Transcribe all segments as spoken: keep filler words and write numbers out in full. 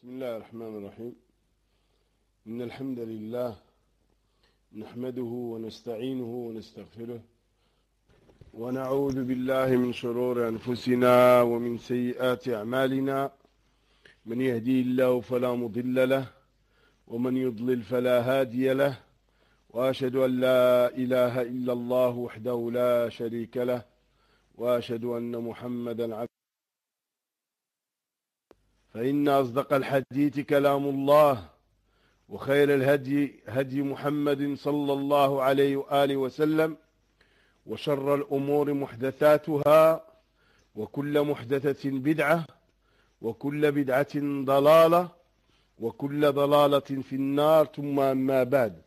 بسم الله الرحمن الرحيم. إن الحمد لله نحمده ونستعينه ونستغفره ونعوذ بالله من شرور أنفسنا ومن سيئات أعمالنا. من يهدي الله فلا مضل له ومن يضلل فلا هادي له، وأشهد أن لا إله إلا الله وحده لا شريك له، وأشهد أن محمدا عبده. فإن أصدق الحديث كلام الله، وخير الهدي هدي محمد صلى الله عليه وآله وسلم، وشر الأمور محدثاتها، وكل محدثة بدعة، وكل بدعة ضلالة، وكل ضلالة في النار. ثم أما بعد،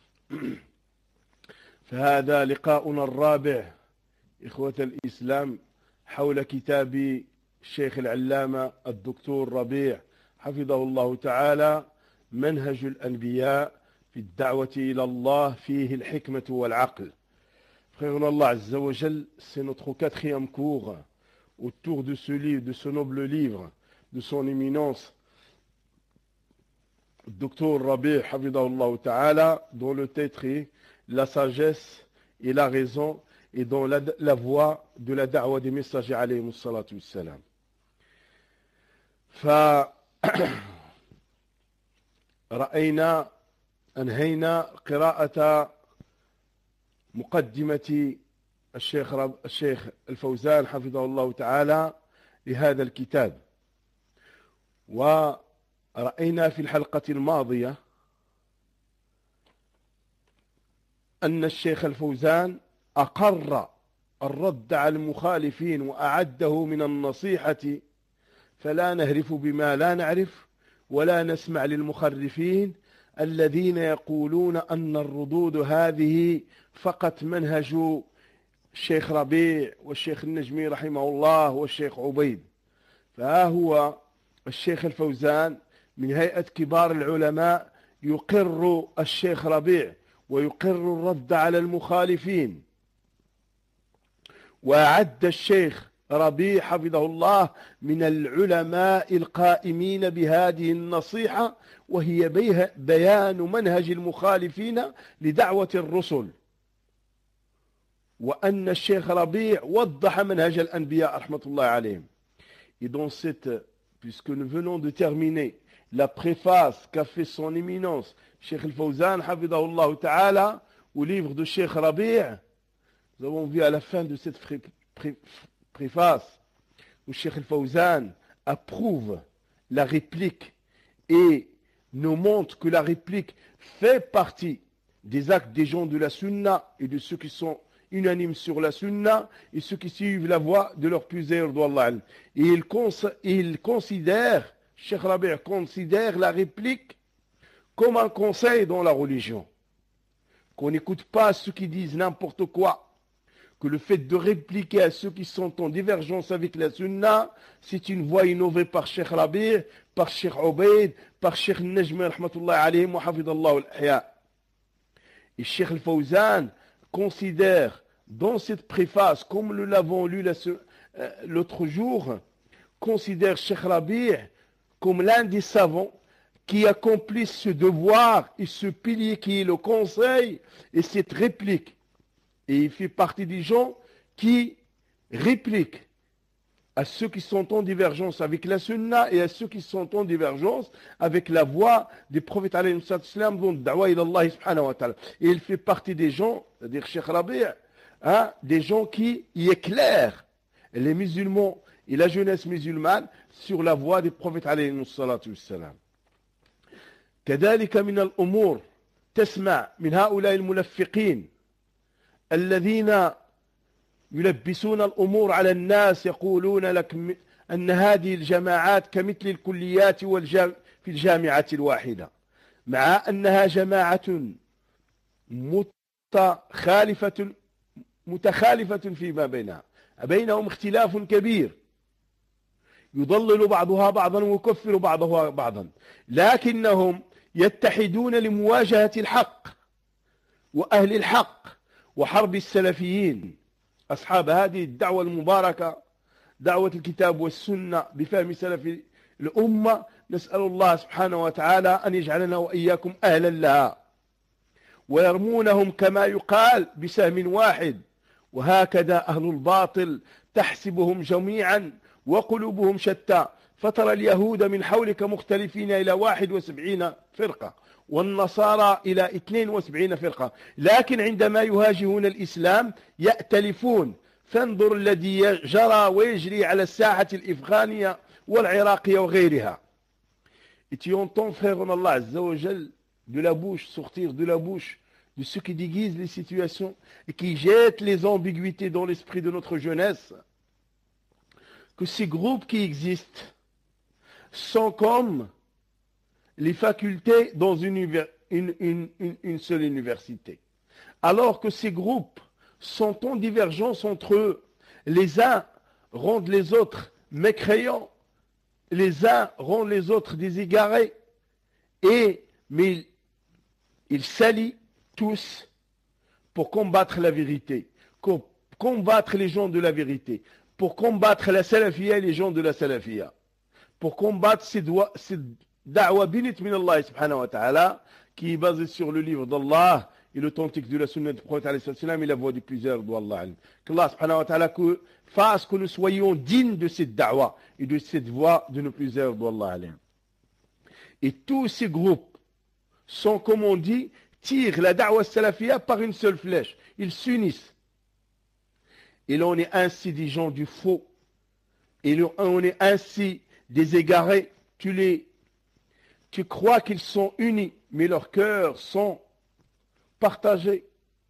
فهذا لقاؤنا الرابع إخوة الإسلام حول كتاب الشيخ العلامة الدكتور ربيع حفظه الله تعالى، منهج الأنبياء في الدعوة إلى الله، فيه الحكمة والعقل. Frère Allah Azza wa Jal, c'est notre quatrième cours autour de ce livre, de ce noble livre, de son éminence, Docteur Rabi' Hafidahullah Ta'ala, dont le titre est La sagesse et la raison, et dans la, la voie de la da'wa des messagers alayhimus salatu wassalam. فرأينا أنهينا قراءة مقدمة الشيخ رب الشيخ الفوزان حفظه الله تعالى لهذا الكتاب، ورأينا في الحلقة الماضية أن الشيخ الفوزان أقر الرد على المخالفين وأعده من النصيحة، فلا نهرف بما لا نعرف ولا نسمع للمخرفين الذين يقولون أن الردود هذه فقط منهج الشيخ ربيع والشيخ النجمي رحمه الله والشيخ عبيد. فها هو الشيخ الفوزان من هيئة كبار العلماء يقر الشيخ ربيع ويقر الرد على المخالفين، وأعد الشيخ ربيع حفظه الله من العلماء القائمين بهذه النصيحة، وهي بيان منهج المخالفين لدعوة الرسل، وأن الشيخ ربيع وضح منهج الأنبياء رحمة الله عليهم. Et dans cette, puisque nous venons de terminer la préface qu'a fait son éminence Cheikh Al-Fawzan Hafidahullah Ta'ala au livre de Cheikh Rabi', nous avons vu à la fin de cette préface où Cheikh Al-Fawzan approuve la réplique et nous montre que la réplique fait partie des actes des gens de la sunna et de ceux qui sont unanimes sur la sunna et ceux qui suivent la voie de leur plusieurs d'Allah. Et il, cons il considère, Cheikh Rabi' considère la réplique comme un conseil dans la religion, qu'on n'écoute pas ceux qui disent n'importe quoi, que le fait de répliquer à ceux qui sont en divergence avec la sunna, c'est une voie innovée par Cheikh Rabi', par Cheikh Ubaid, par Cheikh Najmi rahmatullah alayhim wa hafidallahu al-ihya. Et Cheikh Al-Fawzan considère dans cette préface, comme nous l'avons lu l'autre jour, considère Cheikh Rabi' comme l'un des savants qui accomplit ce devoir et ce pilier qui est le conseil et cette réplique. Et il fait partie des gens qui répliquent à ceux qui sont en divergence avec la sunna et à ceux qui sont en divergence avec la voie des prophètes alayhi salam, dont da'wa ila Allah subhanahu wa ta'ala. Et il fait partie des gens, c'est-à-dire Cheikh Rabi', hein, des gens qui y éclairent les musulmans et la jeunesse musulmane sur la voie des prophètes alayhi salam. كذلك من الأمور تسمع من هؤلاء الملفقين الذين يلبسون الأمور على الناس، يقولون لك أن هذه الجماعات كمثل الكليات والجام في الجامعة الواحدة، مع أنها جماعة متخالفة متخالفة فيما بينها، بينهم اختلاف كبير، يضلل بعضها بعضا ويكفر بعضها بعضا، لكنهم يتحدون لمواجهة الحق وأهل الحق وحرب السلفيين أصحاب هذه الدعوة المباركة، دعوة الكتاب والسنة بفهم سلف الأمة نسأل الله سبحانه وتعالى أن يجعلنا وإياكم أهلا لها، ويرمونهم كما يقال بسهم واحد. وهكذا أهل الباطل تحسبهم جميعا وقلوبهم شتى، فترى اليهود من حولك مختلفين إلى واحد وسبعين فرقة، والنصارى إلى اثنين وسبعين فرقة، لكن عندما يهاجمون الإسلام يأتلفون. فانظر الذي جرى ويجري على الساحة الإفغانية والعراقية وغيرها. Et tu entends, frère en Allah Azza wa Jal, de la bouche, sortir de la bouche de ceux qui déguisent les situations et qui jettent les ambiguïtés dans l'esprit de notre jeunesse, que ces groupes qui existent sont comme les facultés dans une, une, une, une seule université. Alors que ces groupes sont en divergence entre eux. Les uns rendent les autres mécréants, les uns rendent les autres des égarés, et, mais ils s'allient tous pour combattre la vérité, pour combattre les gens de la vérité, pour combattre la salafia et les gens de la salafia, pour combattre ces da'wa binit min Allah subhanahu wa ta'ala, qui est basée sur le livre d'Allah et l'authentique de la sunna du prophète alayhi salam et la voix de plusieurs d'Allah. Qu'Allah subhanahu wa ta'ala fasse que nous soyons dignes de cette da'wa et de cette voix de nos plusieurs d'Allah. Et tous ces groupes sont, comme on dit, tirent la da'wa salafiyya par une seule flèche. Ils s'unissent. Et l'on est ainsi des gens du faux. Et on est ainsi des égarés. Tu les, tu crois qu'ils sont unis, mais leurs cœurs sont partagés.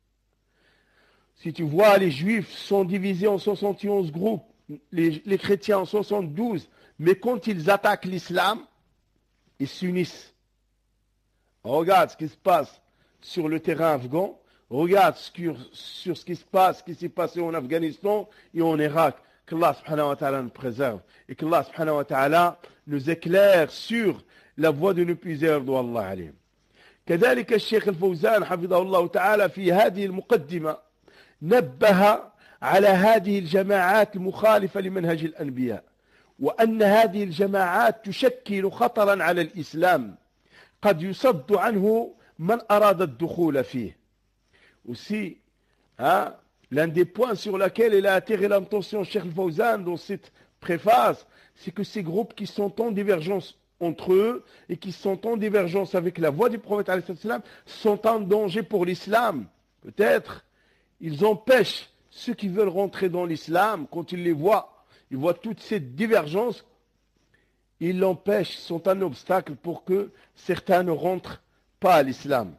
Si tu vois, les juifs sont divisés en soixante et onze groupes, les, les chrétiens en soixante-douze, mais quand ils attaquent l'islam, ils s'unissent. Regarde ce qui se passe sur le terrain afghan, regarde sur, sur ce qui se passe, ce qui s'est passé en Afghanistan et en Irak. Qu'Allah subhanahu wa ta'ala nous préserve et qu'Allah subhanahu wa ta'ala nous éclaire sur la voie de nos plusieurs d'Allah alayhim. كذلك الشيخ الفوزان حفظه الله تعالى في هذه المقدمة نبه على هذه الجماعات المخالفة لمنهج الأنبياء، وأن هذه الجماعات تشكل خطرا على الإسلام قد يصد عنه من أراد الدخول فيه. Aussi, hein, l'un des points sur lesquels il a attiré l'attention Cheikh Al-Fawzan dans cette préface, c'est que ces groupes qui sont en divergence entre eux et qui sont en divergence avec la voix du prophète alayhi salam sont en danger pour l'islam. Peut-être ils empêchent ceux qui veulent rentrer dans l'islam, quand ils les voient, ils voient toute cette divergence, ils l'empêchent, sont un obstacle pour que certains ne rentrent pas à l'islam.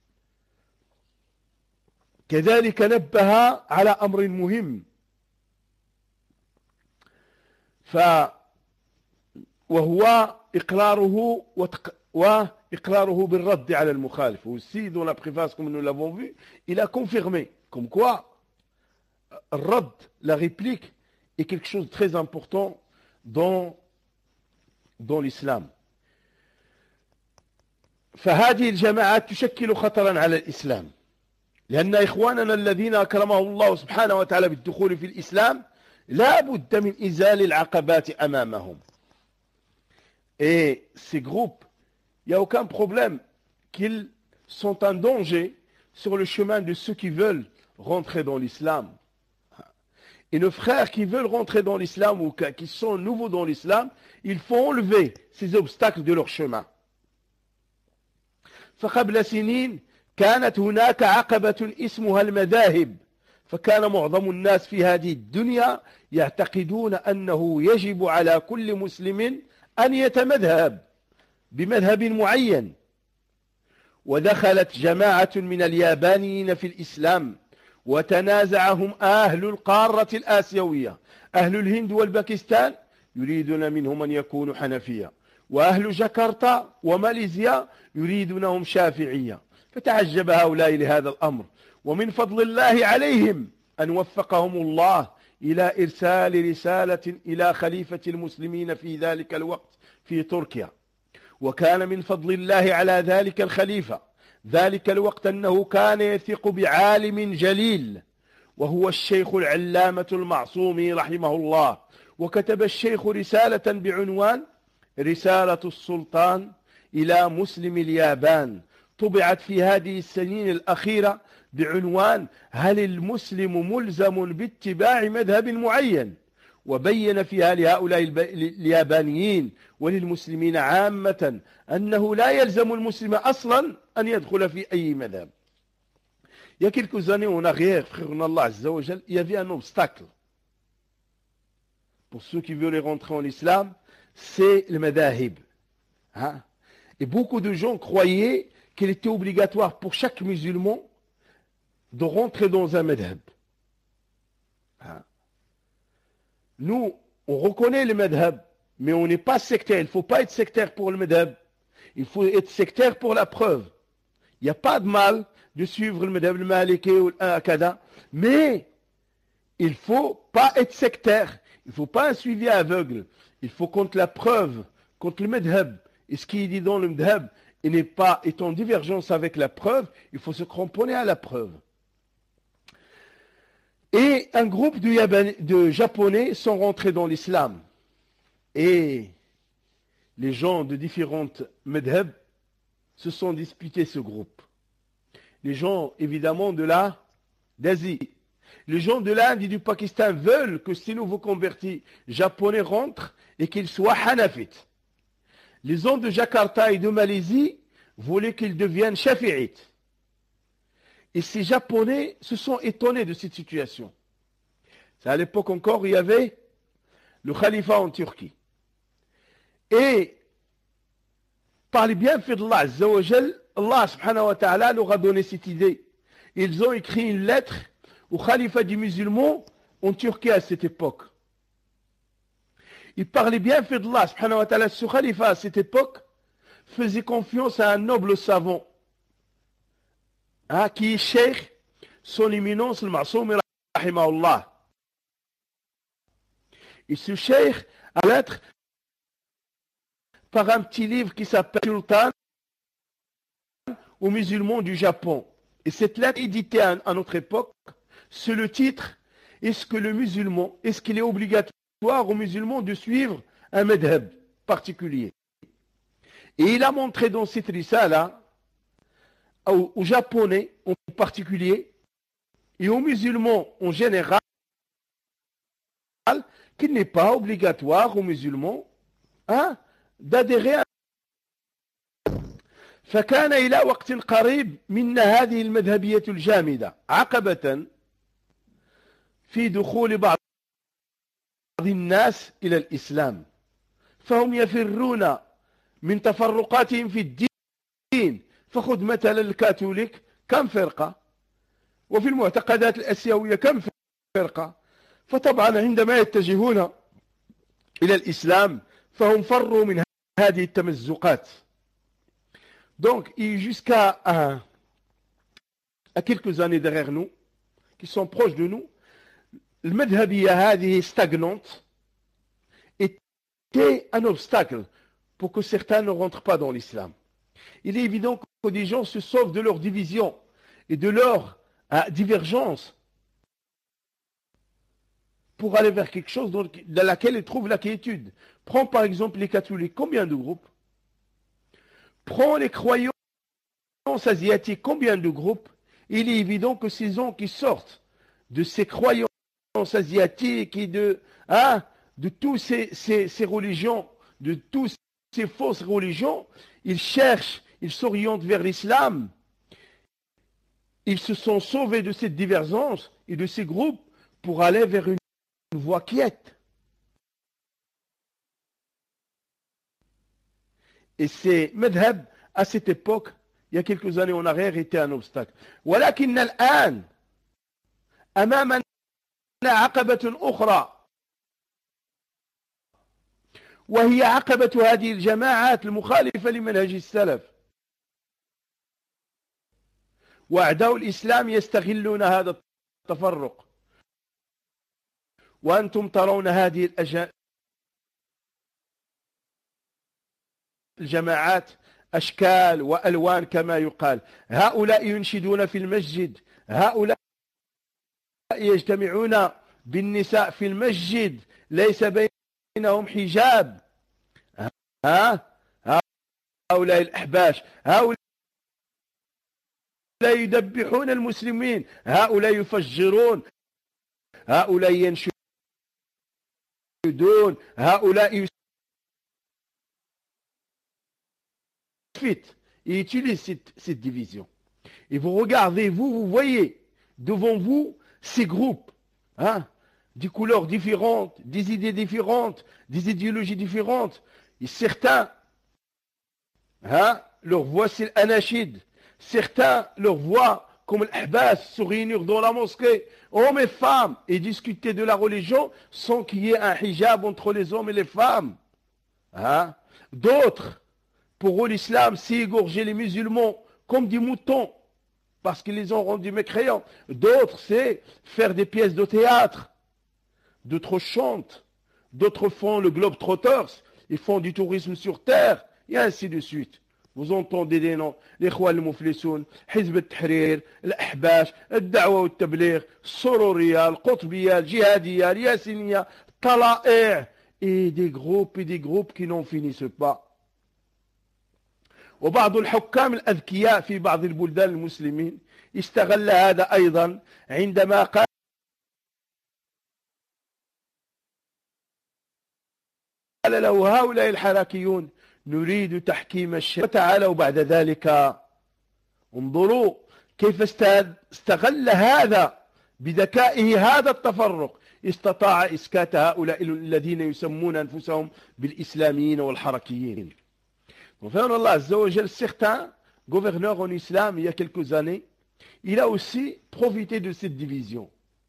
كذلك نبه على أمر مهم ف وهو إقراره وإقراره بالرد على المخالف. Aussi dans la préface comme nous l'avons vu, il a confirmé comme quoi الرد, la réplique, est quelque chose de très important dans, dans l'islam. فهذه الجماعات تشكل خطرا على الإسلام لأن إخواننا الذين أكرمهم الله سبحانه وتعالى بالدخول في الإسلام لا بد من إزال العقبات أمامهم. Et ces groupes, il n'y a aucun problème qu'ils sont en danger sur le chemin de ceux qui veulent rentrer dans l'islam. Et nos frères qui veulent rentrer dans l'islam ou qui sont nouveaux dans l'islam, il faut enlever ces obstacles de leur chemin. فقبل سنين كانت هناك عقبة اسمها المذاهب، فكان معظم الناس في هذه الدنيا يعتقدون أنه يجب على كل مسلم أن يتمذهب بمذهب معين. ودخلت جماعة من اليابانيين في الإسلام وتنازعهم أهل القارة الآسيوية. أهل الهند والباكستان يريدون منهم أن يكونوا حنفية، وأهل جاكرتا وماليزيا يريدونهم شافعية. فتعجب هؤلاء لهذا الأمر، ومن فضل الله عليهم أن وفقهم الله إلى إرسال رسالة إلى خليفة المسلمين في ذلك الوقت في تركيا. وكان من فضل الله على ذلك الخليفة ذلك الوقت أنه كان يثق بعالم جليل وهو الشيخ العلامة المعصومي رحمه الله. وكتب الشيخ رسالة بعنوان رسالة السلطان إلى مسلم اليابان، طبعت في هذه السنين الأخيرة بعنوان هل المسلم ملزم باتباع مذهب معين؟ وبين فيها لهؤلاء اليابانيين وللمسلمين عامة أنه لا يلزم المسلم أصلا أن يدخل في أي مذهب. Il y a quelques années en arrière, frère Allah Azza wa Jal, il y avait un obstacle pour ceux qui veulent rentrer en islam, c'est le madahib. Hein? Et beaucoup de gens croyaient qu'il était obligatoire pour chaque musulman de rentrer dans un madhab. Hein? Nous, on reconnaît le madhab, mais on n'est pas sectaire. Il ne faut pas être sectaire pour le madhab. Il faut être sectaire pour la preuve. Il n'y a pas de mal de suivre le madhab, le maliki ou l'akada, mais il ne faut pas être sectaire. Il ne faut pas un suivi aveugle. Il faut contre la preuve, contre le madhab, et ce qui est dit dans le madhab, et n'est pas, est en divergence avec la preuve, il faut se cramponner à la preuve. Et un groupe de, Yaban, de Japonais sont rentrés dans l'islam. Et les gens de différentes madhab se sont disputés ce groupe. Les gens, évidemment, de là, d'Asie. Les gens de l'Inde et du Pakistan veulent que ces nouveaux convertis japonais rentrent et qu'ils soient hanafites. Les gens de Jakarta et de Malaisie voulaient qu'ils deviennent shafi'ites. Et ces Japonais se sont étonnés de cette situation. C'est à l'époque encore, il y avait le khalifa en Turquie. Et par les bienfaits d'Allah Azza wa Jal, Allah subhanahu wa ta'ala leur a donné cette idée. Ils ont écrit une lettre au khalifa des musulmans en Turquie à cette époque. Ils parlaient bienfaits d'Allah subhanahu wa ta'ala. Ce khalifa à cette époque faisait confiance à un noble savant, hein, qui est cheikh, son éminence, le Ma'soum rahimahullah. Et ce cheikh a lettre par un petit livre qui s'appelle Sultan aux musulmans du Japon. Et cette lettre éditée à, à notre époque, c'est le titre, est-ce que le musulman, est-ce qu'il est obligatoire aux musulmans de suivre un madhab particulier? Et il a montré dans cette risala, aux, aux Japonais en particulier, et aux musulmans en général, qu'il n'est pas obligatoire aux musulmans, hein, d'adhérer à. فكان إلى وقت قريب من هذه المذهبية الجامدة عقبة في دخول بعض الناس إلى الإسلام، فهم يفرون من تفرقاتهم في الدين. فخذ مثلا الكاثوليك كم فرقة، وفي المعتقدات الأسيوية كم فرقة. فطبعا عندما يتجهون إلى الإسلام فهم فروا من هذه التمزقات. Donc, jusqu'à à, à quelques années derrière nous, qui sont proches de nous, le madhabiyya hadihi stagnante était un obstacle pour que certains ne rentrent pas dans l'islam. Il est évident que des gens se sauvent de leur division et de leur euh, divergence pour aller vers quelque chose dans, dans laquelle ils trouvent la quiétude. Prends par exemple les catholiques, combien de groupes? Prends les croyants asiatiques, combien de groupes? Il est évident que ces gens qui sortent de ces croyances asiatiques et de, hein, de toutes ces, ces, ces religions, de toutes ces fausses religions, ils cherchent, ils s'orientent vers l'islam. Ils se sont sauvés de cette divergence et de ces groupes pour aller vers une, une voie quiète. Et ces madhab, à cette époque, il y a quelques années en arrière, étaient un obstacle. ولكن الآن أمامنا عقبة أخرى، وهي عقبة هذه الجماعات المخالفة لمنهج السلف. وأعداء الإسلام يستغلون هذا التفرق. وأنتم ترون هذه الأجانب الجماعات أشكال وألوان كما يقال. هؤلاء ينشدون في المسجد، هؤلاء يجتمعون بالنساء في المسجد، ليس بينهم حجاب، ها هؤلاء الأحباش، هؤلاء يذبحون المسلمين، هؤلاء يفجرون، هؤلاء ينشدون، هؤلاء يسفت. Ils utilisent cette, cette division. Et vous regardez, vous, vous voyez devant vous ces groupes, hein, des couleurs différentes, des idées différentes, des idéologies différentes. Et certains, hein, leur voix c'est l'anachid. Certains, leur voix, comme l'ahbas, se réunir dans la mosquée, hommes et femmes, et discuter de la religion sans qu'il y ait un hijab entre les hommes et les femmes. Hein? D'autres, pour eux, l'islam, c'est égorger les musulmans comme des moutons, parce qu'ils les ont rendus mécréants. D'autres, c'est faire des pièces de théâtre. D'autres chantent. D'autres font le globe-trotters. Ils font du tourisme sur terre, et ainsi de suite. Vous entendez des noms, l'Ikhwan al-Muflisoun, Hizb al-Tahrir, l'Ahbash, al-Da'wa al-Tabligh, Sororiya, al-Qutbiya, al-Jihadiya, al-Yassiniya, Tala'i', et des groupes et des groupes qui n'en finissent pas. وبعض الحكام الأذكياء في بعض البلدان المسلمين استغل هذا أيضا عندما قال له هؤلاء الحراكيون نريد تحكيم الشرع وتعالوا بعد ذلك. انظروا كيف استغل هذا بذكائه هذا التفرق، استطاع إسكات هؤلاء الذين يسمون أنفسهم بالإسلاميين والحركيين. Enfin, Allah Azza wa Jal, certains gouverneurs en islam, il y a quelques années, il a aussi profité de cette division.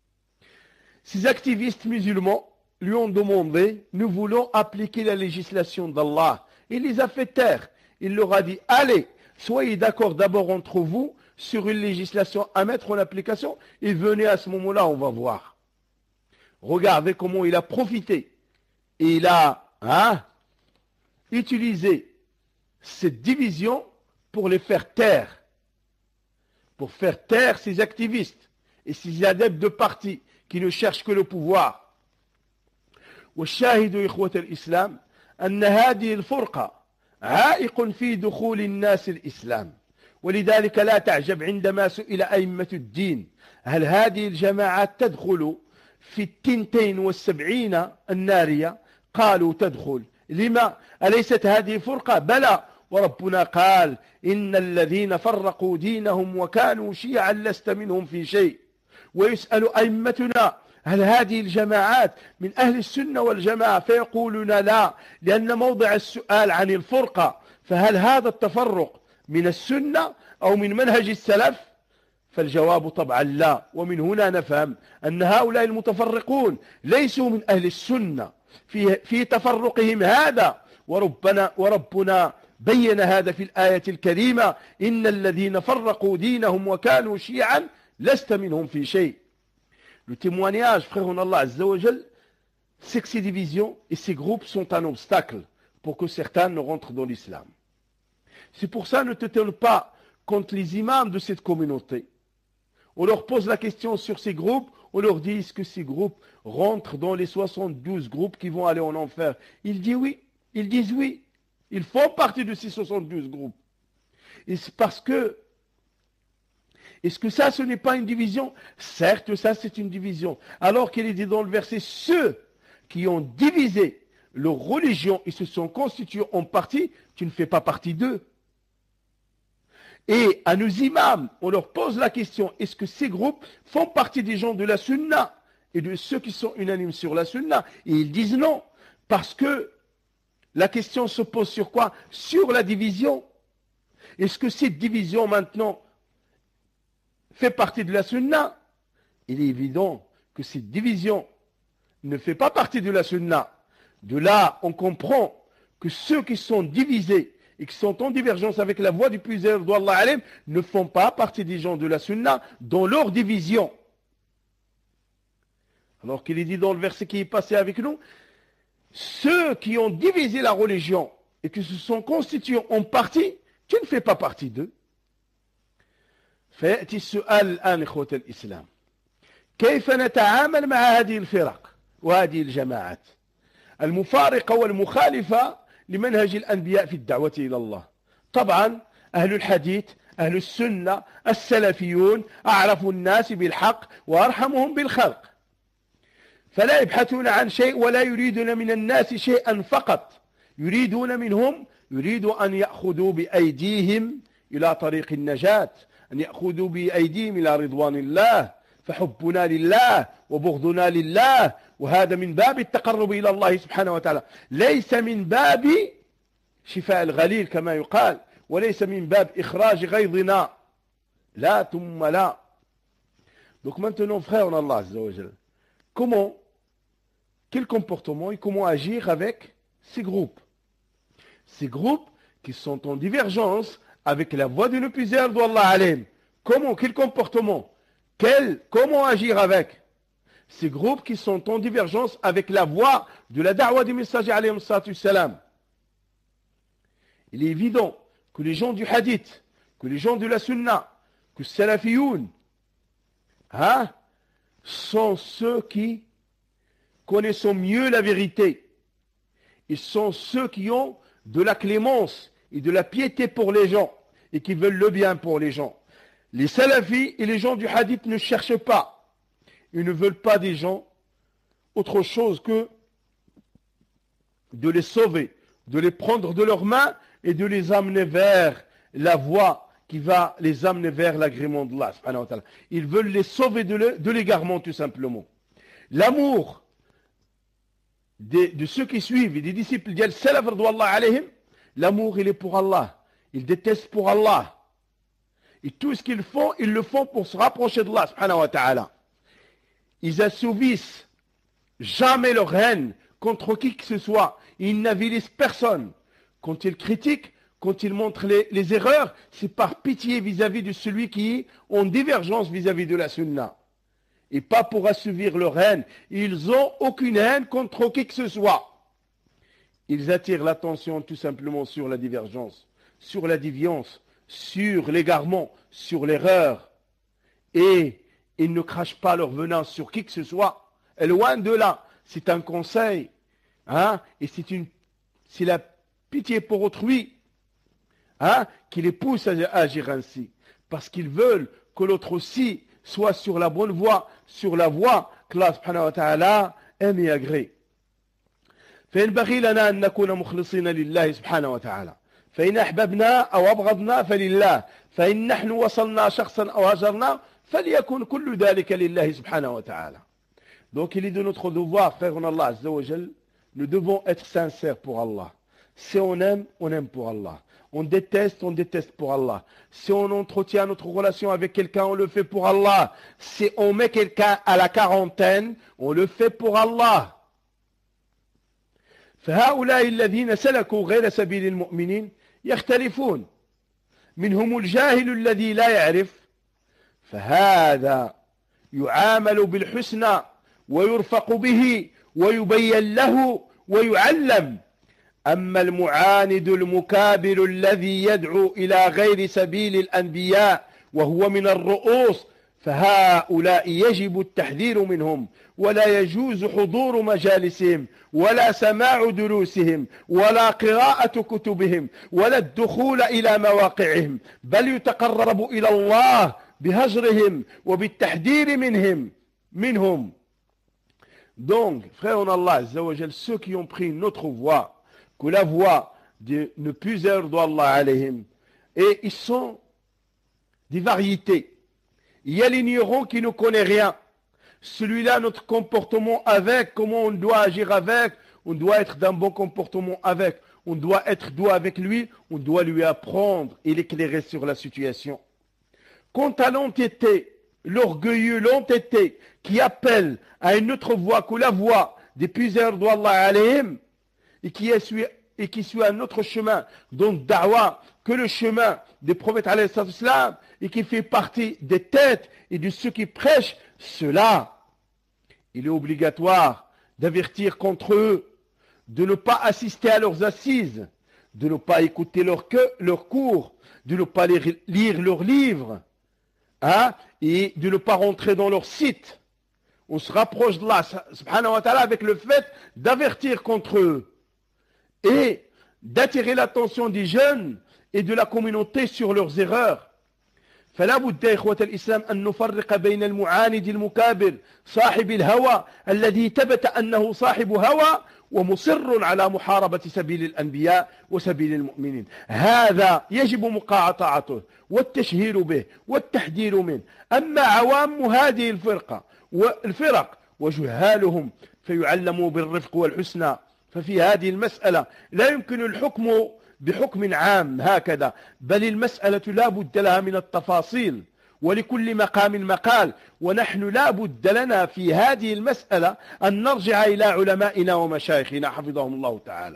Ces activistes musulmans lui ont demandé, nous voulons appliquer la législation d'Allah. Il les a fait taire. Il leur a dit, allez, soyez d'accord d'abord entre vous sur une législation à mettre en application et venez à ce moment-là, on va voir. Regardez comment il a profité. Et il a hein, utilisé cette division pour les faire taire. Pour faire taire ces activistes et ces adeptes de parti qui ne cherchent que le pouvoir. والشاهد إخوة الإسلام أن هذه الفرقة عائق في دخول الناس الإسلام، ولذلك لا تعجب عندما سئل أئمة الدين هل هذه الجماعات تدخل في التنتين والسبعين النارية؟ قالوا تدخل. لما؟ أليست هذه فرقة؟ بلى، وربنا قال إن الذين فرقوا دينهم وكانوا شيعا لست منهم في شيء. ويسأل أئمتنا هل هذه الجماعات من أهل السنة والجماعة؟ فيقولون لا، لأن موضع السؤال عن الفرقة، فهل هذا التفرق من السنة أو من منهج السلف؟ فالجواب طبعا لا. ومن هنا نفهم أن هؤلاء المتفرقون ليسوا من أهل السنة في, في تفرقهم هذا، وربنا, وربنا بين هذا في الآية الكريمة إن الذين فرقوا دينهم وكانوا شيعا لست منهم في شيء. Le témoignage, frère en Allah Azza wa Jal, c'est que ces divisions et ces groupes sont un obstacle pour que certains ne rentrent dans l'islam. C'est pour ça, ne t'étonne pas contre les imams de cette communauté. On leur pose la question sur ces groupes, on leur dit est-ce que ces groupes rentrent dans les soixante-douze groupes qui vont aller en enfer? Ils disent oui, ils disent oui, ils font partie de ces soixante-douze groupes. Et c'est parce que est-ce que ça, ce n'est pas une division? Certes, ça, c'est une division. Alors qu'il est dit dans le verset, ceux qui ont divisé leur religion et se sont constitués en partie, tu ne fais pas partie d'eux. Et à nos imams, on leur pose la question, est-ce que ces groupes font partie des gens de la sunna et de ceux qui sont unanimes sur la sunna? Et ils disent non, parce que la question se pose sur quoi? Sur la division. Est-ce que cette division maintenant fait partie de la sunna? Il est évident que cette division ne fait pas partie de la sunna. De là, on comprend que ceux qui sont divisés et qui sont en divergence avec la voix du plusieurs d'Allah alim ne font pas partie des gens de la sunna dans leur division. Alors qu'il est dit dans le verset qui est passé avec nous, ceux qui ont divisé la religion et qui se sont constitués en partie, tu ne fais pas partie d'eux. فيأتي السؤال الآن إخوة الإسلام، كيف نتعامل مع هذه الفرق وهذه الجماعات المفارقة والمخالفة لمنهج الأنبياء في الدعوة إلى الله. طبعا أهل الحديث أهل السنة السلفيون أعرف الناس بالحق وأرحمهم بالخلق، فلا يبحثون عن شيء ولا يريدون من الناس شيئا فقط، يريدون منهم يريد أن يأخذوا بأيديهم إلى طريق النجاة، أن يأخذوا بأيديهم إلى رضوان الله، فحبنا لله وبغضنا لله، وهذا من باب التقرب إلى الله سبحانه وتعالى، ليس من باب شفاء الغليل كما يقال، وليس من باب إخراج غيظنا، لا ثم لا. Donc maintenant, frère en Allah Azza wa Jalla, comment, quel comportement et comment agir avec ces groupes Ces groupes qui sont en divergence avec la voie de nos plusieurs d'Allah alayhim. Comment, quel comportement quel, Comment agir avec ces groupes qui sont en divergence avec la voie de la da'wah des messagers alayhim salam? Il est évident que les gens du hadith, que les gens de la sunna, que les salafiyoun, hein, sont ceux qui connaissent mieux la vérité. Ils sont ceux qui ont de la clémence et de la piété pour les gens et qui veulent le bien pour les gens. Les salafis et les gens du hadith ne cherchent pas. Ils ne veulent pas des gens autre chose que de les sauver, de les prendre de leurs mains et de les amener vers la voie qui va les amener vers l'agrément d'Allah subhanahu wa ta'ala. Ils veulent les sauver de l'égarement tout simplement. L'amour de, de ceux qui suivent et des disciples d'Al Salaf radouallahu alayhim, l'amour il est pour Allah. Ils détestent pour Allah. Et tout ce qu'ils font, ils le font pour se rapprocher d'Allah subhanahu wa ta'ala. Ils assouvissent jamais leur haine contre qui que ce soit. Ils n'avilisent personne. Quand ils critiquent, quand ils montrent les, les erreurs, c'est par pitié vis-à-vis de celui qui est en divergence vis-à-vis de la sunna. Et pas pour assouvir leur haine. Ils n'ont aucune haine contre qui que ce soit. Ils attirent l'attention tout simplement sur la divergence, sur la déviance, sur l'égarement, sur l'erreur. Et ils ne crachent pas leur venin sur qui que ce soit. Et loin de là, c'est un conseil. Hein, et c'est une, c'est la pitié pour autrui, hein, qui les pousse à agir ainsi, parce qu'ils veulent que l'autre aussi soit sur la bonne voie, sur la voie que Allah subhanahu wa ta'ala aime et agrée. فينبغي لنا أن نكون مخلصين لله سبحانه وتعالى، فإن أحببنا أو أبغضنا فلله، فإن نحن وصلنا شخصا أو هجرنا فليكن كل ذلك لله سبحانه وتعالى. Donc il est de notre devoir, frère en Allah Azza wa Jal, nous devons être sincères pour Allah. Si on aime, on aime pour Allah. On déteste, on déteste pour Allah. Si on entretient notre relation avec quelqu'un, on le fait pour Allah. Si on met quelqu'un à la quarantaine, on le fait pour Allah. فهؤلاء الذين سلكوا غير سبيل المؤمنين يختلفون. منهم الجاهل الذي لا يعرف، فهذا يعامل بالحسنى ويرفق به ويبين له ويعلم. أما المعاند المكابر الذي يدعو إلى غير سبيل الأنبياء وهو من الرؤوس، فهؤلاء يجب التحذير منهم، ولا يجوز حضور مجالسهم ولا سماع دروسهم ولا قراءة كتبهم ولا الدخول إلى مواقعهم، بل يتقرب إلى الله بهجرهم وبالتحذير منهم منهم. Donc, frères en Allah Azza wa Jal, ceux qui ont pris notre voie, que la voie de ne plus être d'Allah alayhim, et ils sont des variétés. Il y a l'ignorant qui ne connaît rien. Celui-là, notre comportement avec, comment on doit agir avec, on doit être d'un bon comportement avec, on doit être doux avec lui, on doit lui apprendre et l'éclairer sur la situation. Quant à l'entêté, l'orgueilleux, l'entêté, qui appelle à une autre voie que la voie des plusieurs d'Allah alayhim, et qui suit, et qui suit un autre chemin, donc da'wah, que le chemin des prophètes alayhi salam, et qui fait partie des têtes et de ceux qui prêchent, cela, il est obligatoire d'avertir contre eux, de ne pas assister à leurs assises, de ne pas écouter leurs leur cours, de ne pas lire leurs livres, hein, et de ne pas rentrer dans leur site. On se rapproche de Allah subhanahu wa ta'ala avec le fait d'avertir contre eux et d'attirer l'attention des jeunes et de la communauté sur leurs erreurs. فلا بد يا إخوة الإسلام أن نفرق بين المعاند المكابر صاحب الهوى الذي ثبت أنه صاحب هوى ومصر على محاربة سبيل الأنبياء وسبيل المؤمنين. هذا يجب مقاطعته والتشهير به والتحذير منه. أما عوام هذه الفرقة والفرق وجهالهم فيعلموا بالرفق والحسنى، ففي هذه المسألة لا يمكن الحكم بحكم عام هكذا، بل المسألة لا بد لها من التفاصيل، ولكل مقام مقال، ونحن لا بد لنا في هذه المسألة أن نرجع إلى علمائنا ومشايخنا حفظهم الله تعالى.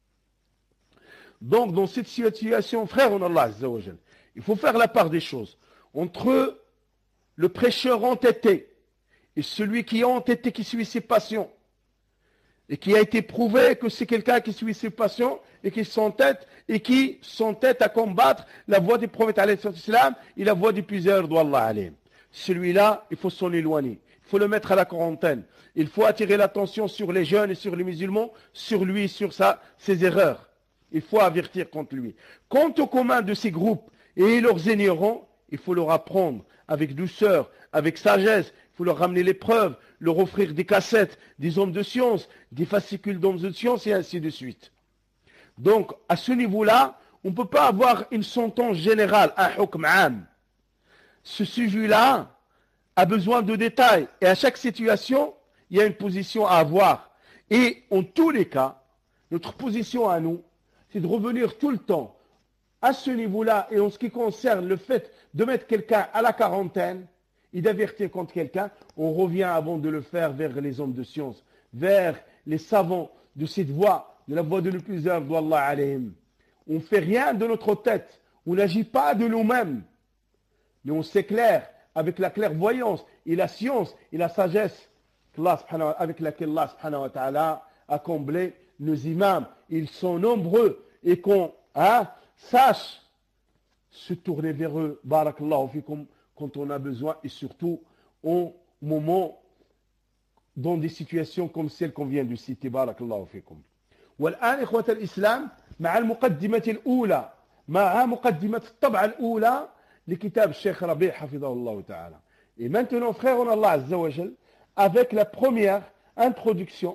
Donc dans cette situation, frère en Allah Azza wa Jal, il faut faire la part des choses entre le prêcheur entêté et celui qui est entêté, qui suit ses passions, et qui a été prouvé que c'est quelqu'un qui suit ses passions et qui s'entête et qui s'entête à combattre la voie du prophète alayhi salam et la voie du plusieurs d'Allah alayhi. Celui-là, il faut s'en éloigner, il faut le mettre à la quarantaine, il faut attirer l'attention sur les jeunes et sur les musulmans, sur lui, sur sa, ses erreurs. Il faut avertir contre lui. Quant au commun de ces groupes et leurs ignorants, il faut leur apprendre avec douceur, avec sagesse, il faut leur ramener les preuves, leur offrir des cassettes, des hommes de science, des fascicules d'hommes de science et ainsi de suite. Donc, à ce niveau-là, on ne peut pas avoir une sentence générale, un hukm am. Ce sujet-là a besoin de détails et à chaque situation, il y a une position à avoir. Et en tous les cas, notre position à nous, c'est de revenir tout le temps à ce niveau-là et en ce qui concerne le fait de mettre quelqu'un à la quarantaine et d'avertir contre quelqu'un, on revient avant de le faire vers les hommes de science, vers les savants de cette voie, de la voie de nos plusieurs d'Allah alayhim. On ne fait rien de notre tête, on n'agit pas de nous-mêmes, mais on s'éclaire avec la clairvoyance et la science et la sagesse avec laquelle Allah subhanahu wa ta'ala a comblé nos imams. Ils sont nombreux et qu'on hein, sache se tourner vers eux, barakallahu fikum, quand on a besoin et surtout au moment dans des situations comme celle qu'on vient de citer, barakallahu fikum. والآن إخوة الإسلام مع المقدمة الأولى مع مقدمة الطبعة الأولى لكتاب الشيخ ربيع حفظه الله تعالى. Et maintenant, frère en Allah Azza wa Jal, avec la première introduction,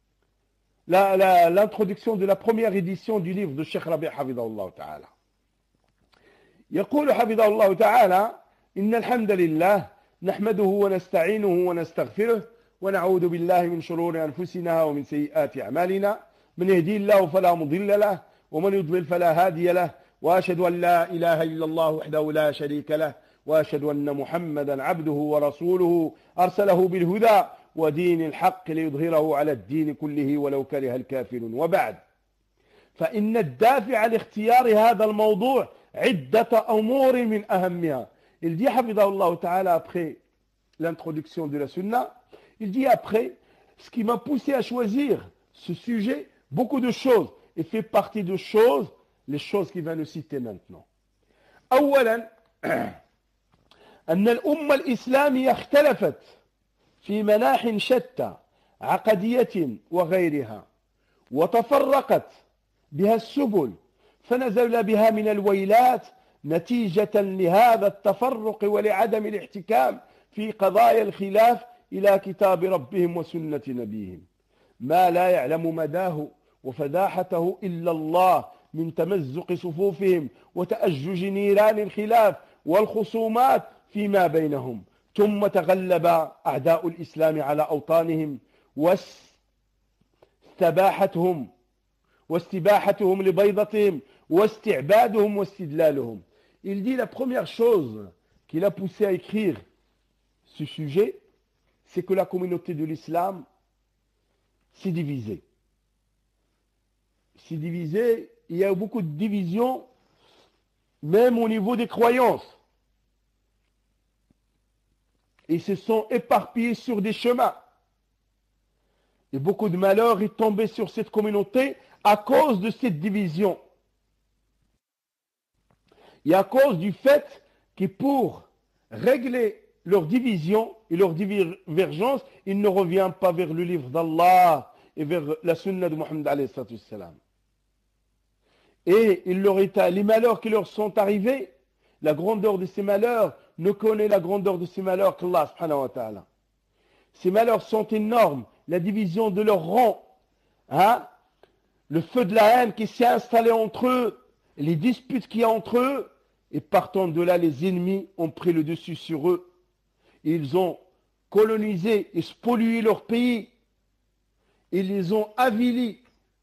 la, la, l'introduction de la première édition du livre de Cheikh Rabi' حفظه الله تعالى. يقول حفظه الله تعالى: إن الحمد لله نحمده ونستعينه ونستغفره ونعوذ بالله من شرور أنفسنا ومن سيئات أعمالنا من يهدي الله فلا مضل له ومن يضلل فلا هادي له وأشهد أن لا إله إلا الله وحده لا شريك له وأشهد أن محمدا عبده ورسوله أرسله بالهدى ودين الحق ليظهره على الدين كله ولو كره الكافرون. وبعد، فإن الدافع لاختيار هذا الموضوع عدة أمور من أهمها. Il dit حفظه الله تعالى après l'introduction de la sunna, il dit après ce qui m'a poussé à choisir ce sujet, beaucoup de choses, et fait partie de choses, les choses qu'il va nous citer maintenant. أولا أن الأمة الإسلامية اختلفت في مناح شتى عقدية وغيرها، وتفرقت بها السبل، فنزل بها من الويلات نتيجة لهذا التفرق ولعدم الاحتكام في قضايا الخلاف إلى كتاب ربهم وسنة نبيهم، ما لا يعلم مداه وفداحته إلا الله من تمزق صفوفهم وتأجج نيران الخلاف والخصومات فيما بينهم. ثم تغلب أعداء الإسلام على أوطانهم واستباحتهم واستباحتهم لبيضتهم واستعبادهم واستدلالهم. Il dit la première chose qui l'a poussé à écrire ce sujet, c'est que la communauté de l'islam s'est divisée. S'est divisée, il y a eu beaucoup de divisions, même au niveau des croyances. Ils se sont éparpillés sur des chemins. Et beaucoup de malheur est tombé sur cette communauté à cause de cette division. Et à cause du fait que pour régler leur division et leur divergence, ils ne reviennent pas vers le livre d'Allah et vers la sunna de Muhammad alayhi salatu wassalam. et il leur est, les malheurs qui leur sont arrivés, la grandeur de ces malheurs, ne connaît la grandeur de ces malheurs qu'Allah subhanahu wa ta'ala. Ces malheurs sont énormes, la division de leurs rangs, hein? Le feu de la haine qui s'est installé entre eux, les disputes qu'il y a entre eux, et partant de là, les ennemis ont pris le dessus sur eux. Ils ont colonisé et spolié leur pays. Ils les ont avilis.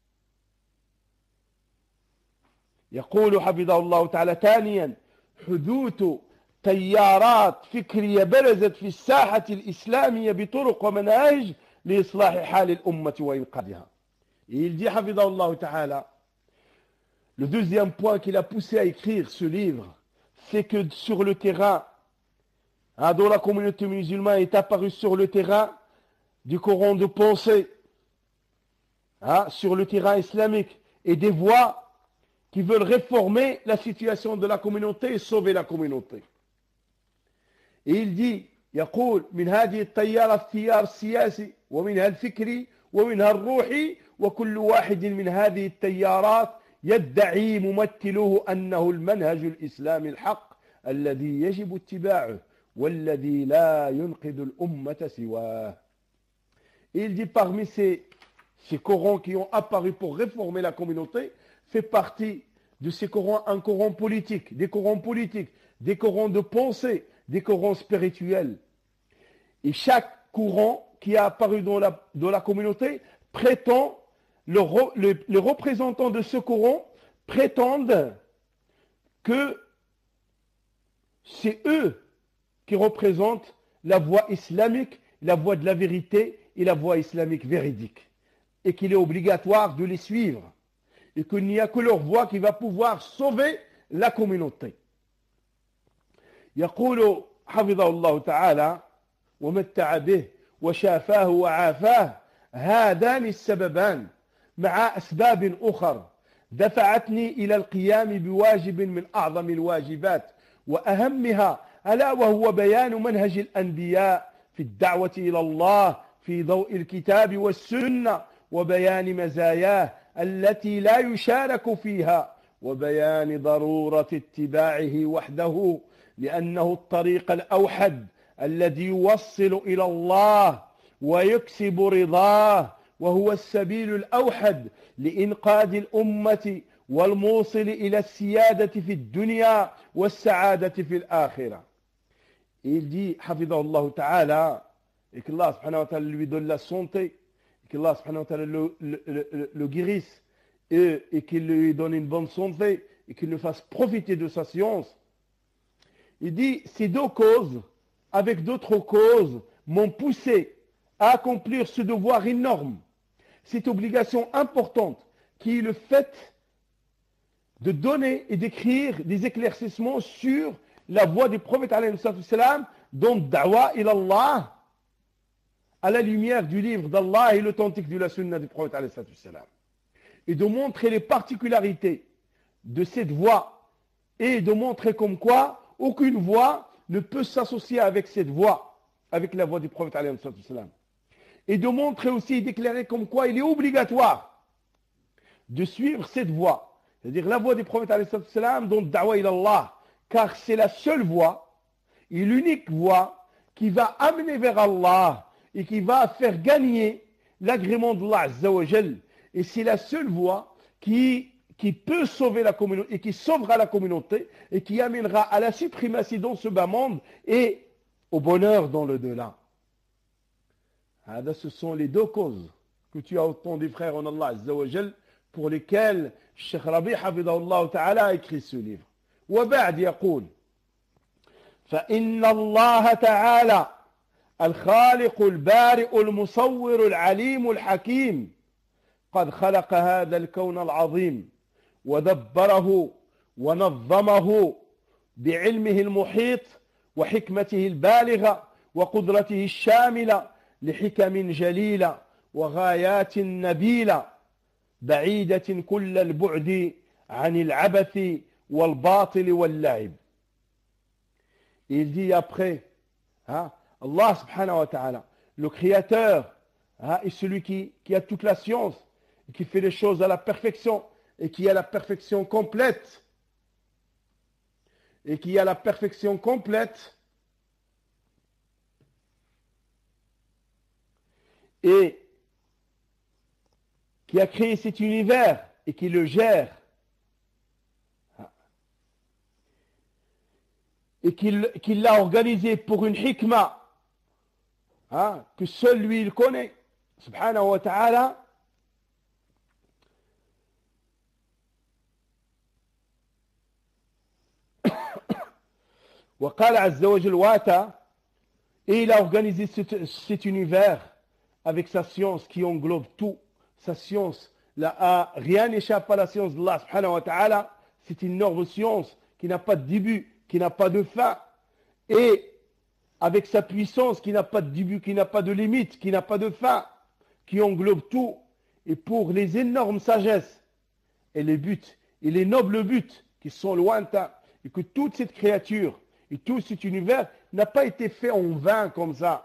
يقول حفظه الله تعالى ثانيا حدوث تيارات فكرية برزت في الساحة الإسلامية بطرق ومناهج لإصلاح حال الأمة وإنقاذها. Et il dit حفظه الله تعالى, le deuxième point qu'il a poussé à écrire ce livre, c'est que sur le terrain, hein, dont la communauté musulmane est apparue sur le terrain du courant de pensée, hein, sur le terrain islamique, et des voix qui veulent réformer la situation de la communauté et sauver la communauté. Et il dit, يقول من هذه التيار التيار السياسي ومنها الفكري ومنها الروحي وكل واحد من هذه التيارات يدعي ممثله أنه المنهج الإسلامي الحق الذي يجب اتباعه والذي لا ينقذ الأمة سواه. Et il dit parmi ces, ces courants qui ont apparu pour réformer la communauté, fait partie de ces courants un courant politique, des courants politiques, des courants de pensée, des courants spirituels. Et chaque courant qui a apparu dans la, dans la communauté prétend, le, le, les représentants de ce courant prétendent que c'est eux qui représentent la voie islamique, la voie de la vérité et la voie islamique véridique. Et qu'il est obligatoire de les suivre. Et qu'il n'y a que leur voix qui va pouvoir sauver la communauté. يقول حفظه الله تعالى ومتع به وشافاه وعافاه هذان السببان مع أسباب أخرى دفعتني إلى القيام بواجب من أعظم الواجبات وأهمها ألا وهو بيان منهج الأنبياء في الدعوة إلى الله في ضوء الكتاب والسنة وبيان مزاياه التي لا يشارك فيها وبيان ضرورة اتباعه وحده لأنه الطريق الأوحد الذي يوصل إلى الله ويكسب رضاه وهو السبيل الأوحد لإنقاذ الأمة والموصل إلى السيادة في الدنيا والسعادة في الآخرة. Il dit, حفظه الله تعالى, et qu'Allah subhanahu wa ta'ala lui donne la santé, qu'Allah subhanahu wa ta'ala le, le, le, le guérisse et, et qu'il lui donne une bonne santé et qu'il le fasse profiter de sa science. Il dit, ces deux causes, avec d'autres causes, m'ont poussé à accomplir ce devoir énorme, cette obligation importante, qui est le fait de donner et d'écrire des éclaircissements sur la voie du prophète alayhi salam, dont da'wa ila Allah, à la lumière du livre d'Allah et l'authentique de la sunna du prophète alayhi salam. Et de montrer les particularités de cette voie et de montrer comme quoi aucune voie ne peut s'associer avec cette voie, avec la voie du prophète alayhi salam. Et de montrer aussi et d'éclairer comme quoi il est obligatoire de suivre cette voie, c'est-à-dire la voie du prophète alayhi salam, dont da'wa ila Allah, car c'est la seule voie et l'unique voie qui va amener vers Allah et qui va faire gagner l'agrément d'Allah Azza wa Jal. Et c'est la seule voie qui, qui peut sauver la communauté et qui sauvera la communauté et qui amènera à la suprématie dans ce bas monde et au bonheur dans le delà. Ce sont les deux causes que tu as entendu, frère en Allah Azza wa Jal, pour lesquelles Cheikh Rabi Hafidahullah Ta'ala a écrit ce livre. وبعد يقول فإن الله تعالى الخالق البارئ المصور العليم الحكيم قد خلق هذا الكون العظيم ودبره ونظمه بعلمه المحيط وحكمته البالغة وقدرته الشاملة لحكم جليلة وغايات نبيلة بعيدة كل البعد عن العبث والباطل واللعب. Il dit après, hein, Allah subhanahu wa ta'ala, le créateur, hein, est celui qui, qui a toute la science, et qui fait les choses à la perfection, et qui a la perfection complète, et qui a la perfection complète, et qui a créé cet univers et qui le gère, et qu'il qu'il l'a organisé pour une hikmah, hein, que seul lui il connaît, subhanahu wa ta'ala. وقال عز وجل واتا, et il a organisé cet, cet univers avec sa science qui englobe tout, sa science, là, rien n'échappe à la science d'Allah subhanahu wa ta'ala. C'est une énorme science qui n'a pas de début, qui n'a pas de fin, et avec sa puissance qui n'a pas de début, qui n'a pas de limite, qui n'a pas de fin, qui englobe tout, et pour les énormes sagesses et les buts, et les nobles buts qui sont lointains, et que toute cette créature et tout cet univers n'a pas été fait en vain comme ça.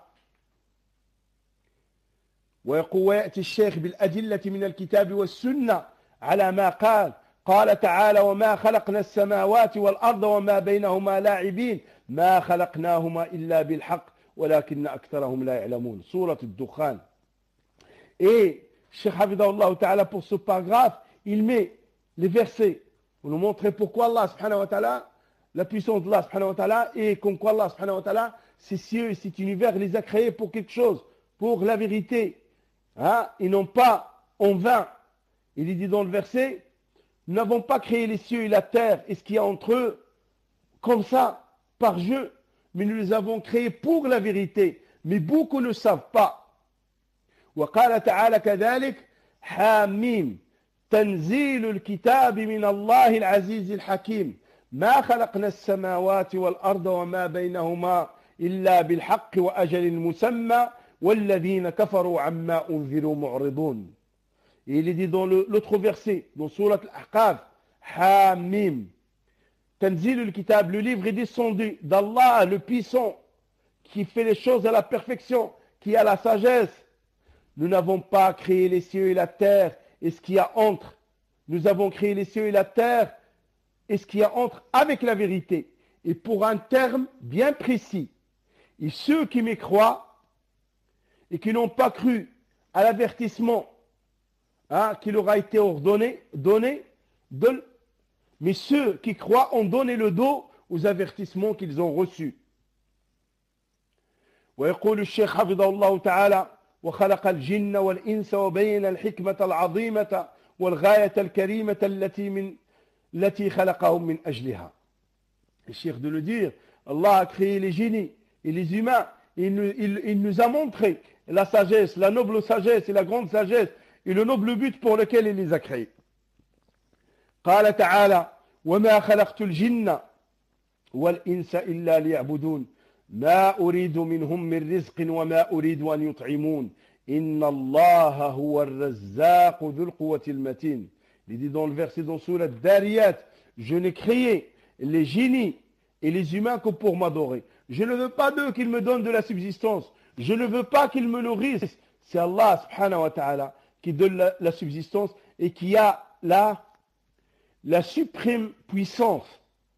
ويأتي الشيخ بالأدلة من الكتاب والسنة على ما قال قال تعالى وما خلقنا السماوات والأرض وما بينهما لاعبين ما خلقناهما إلا بالحق ولكن أكثرهم لا يعلمون. سورة الدخان. Et Cheikh Hafidahullah Ta'ala, pour ce paragraphe, il met les versets pour nous montrer pourquoi Allah subhanahu wa ta'ala, la puissance d'Allah subhanahu wa ta'ala, et comme quoi Allah subhanahu wa ta'ala, ces cieux et cet univers les a créés pour quelque chose, pour la vérité, hein, et non pas en vain. Il est dit dans le verset, nous n'avons pas créé les cieux et la terre et ce qu'il y a entre eux comme ça, par jeu, mais nous les avons créés pour la vérité, mais beaucoup ne savent pas. وقال تعالى كذلك حاميم تنزيل الكتاب من الله العزيز الحكيم ما خلقنا السماوات والأرض وما بينهما إلا بالحق وأجل مسمى والذين كفروا عما أنذروا معرضون. Et il est dit dans l'autre verset, dans Surat Al-Ahqaf, Hamim, Tanzil al-Kitab, le livre est descendu d'Allah, le puissant, qui fait les choses à la perfection, qui a la sagesse. Nous n'avons pas créé les cieux et la terre et ce qu'il y a entre. Nous avons créé les cieux et la terre et ce qu'il y a entre avec la vérité. Et pour un terme bien précis. Et ceux qui m'y croient et qui n'ont pas cru à l'avertissement, hein, qui leur a été ordonné, donné, donne, mais ceux qui croient ont donné le dos aux avertissements qu'ils ont reçus. ويقول الشيخ حفظه الله تعالى وخلق الجن والإنس وبين الحكمة العظيمة والغاية الكريمة التي من التي خلقهم من أجلها. Le cheikh de le dire, Allah a créé les génies et les humains, il nous, il, il nous a montré la sagesse, la noble sagesse et la grande sagesse et le noble but pour lequel il les a créés. قال تعالى وما خلقت الجن والإنس إلا ليعبدون ما أريد منهم من رزق وما أريد أن يطعمون إن الله هو الرزاق ذو القوة المتين. Il dit dans le verset dans Surat Dariyat, je n'ai créé les génies et les humains que pour m'adorer. Je ne veux pas d'eux qu'ils me donnent de la subsistance. Je ne veux pas qu'ils me nourrissent. C'est Allah subhanahu wa ta'ala qui donne la, la subsistance et qui a la, la suprême puissance.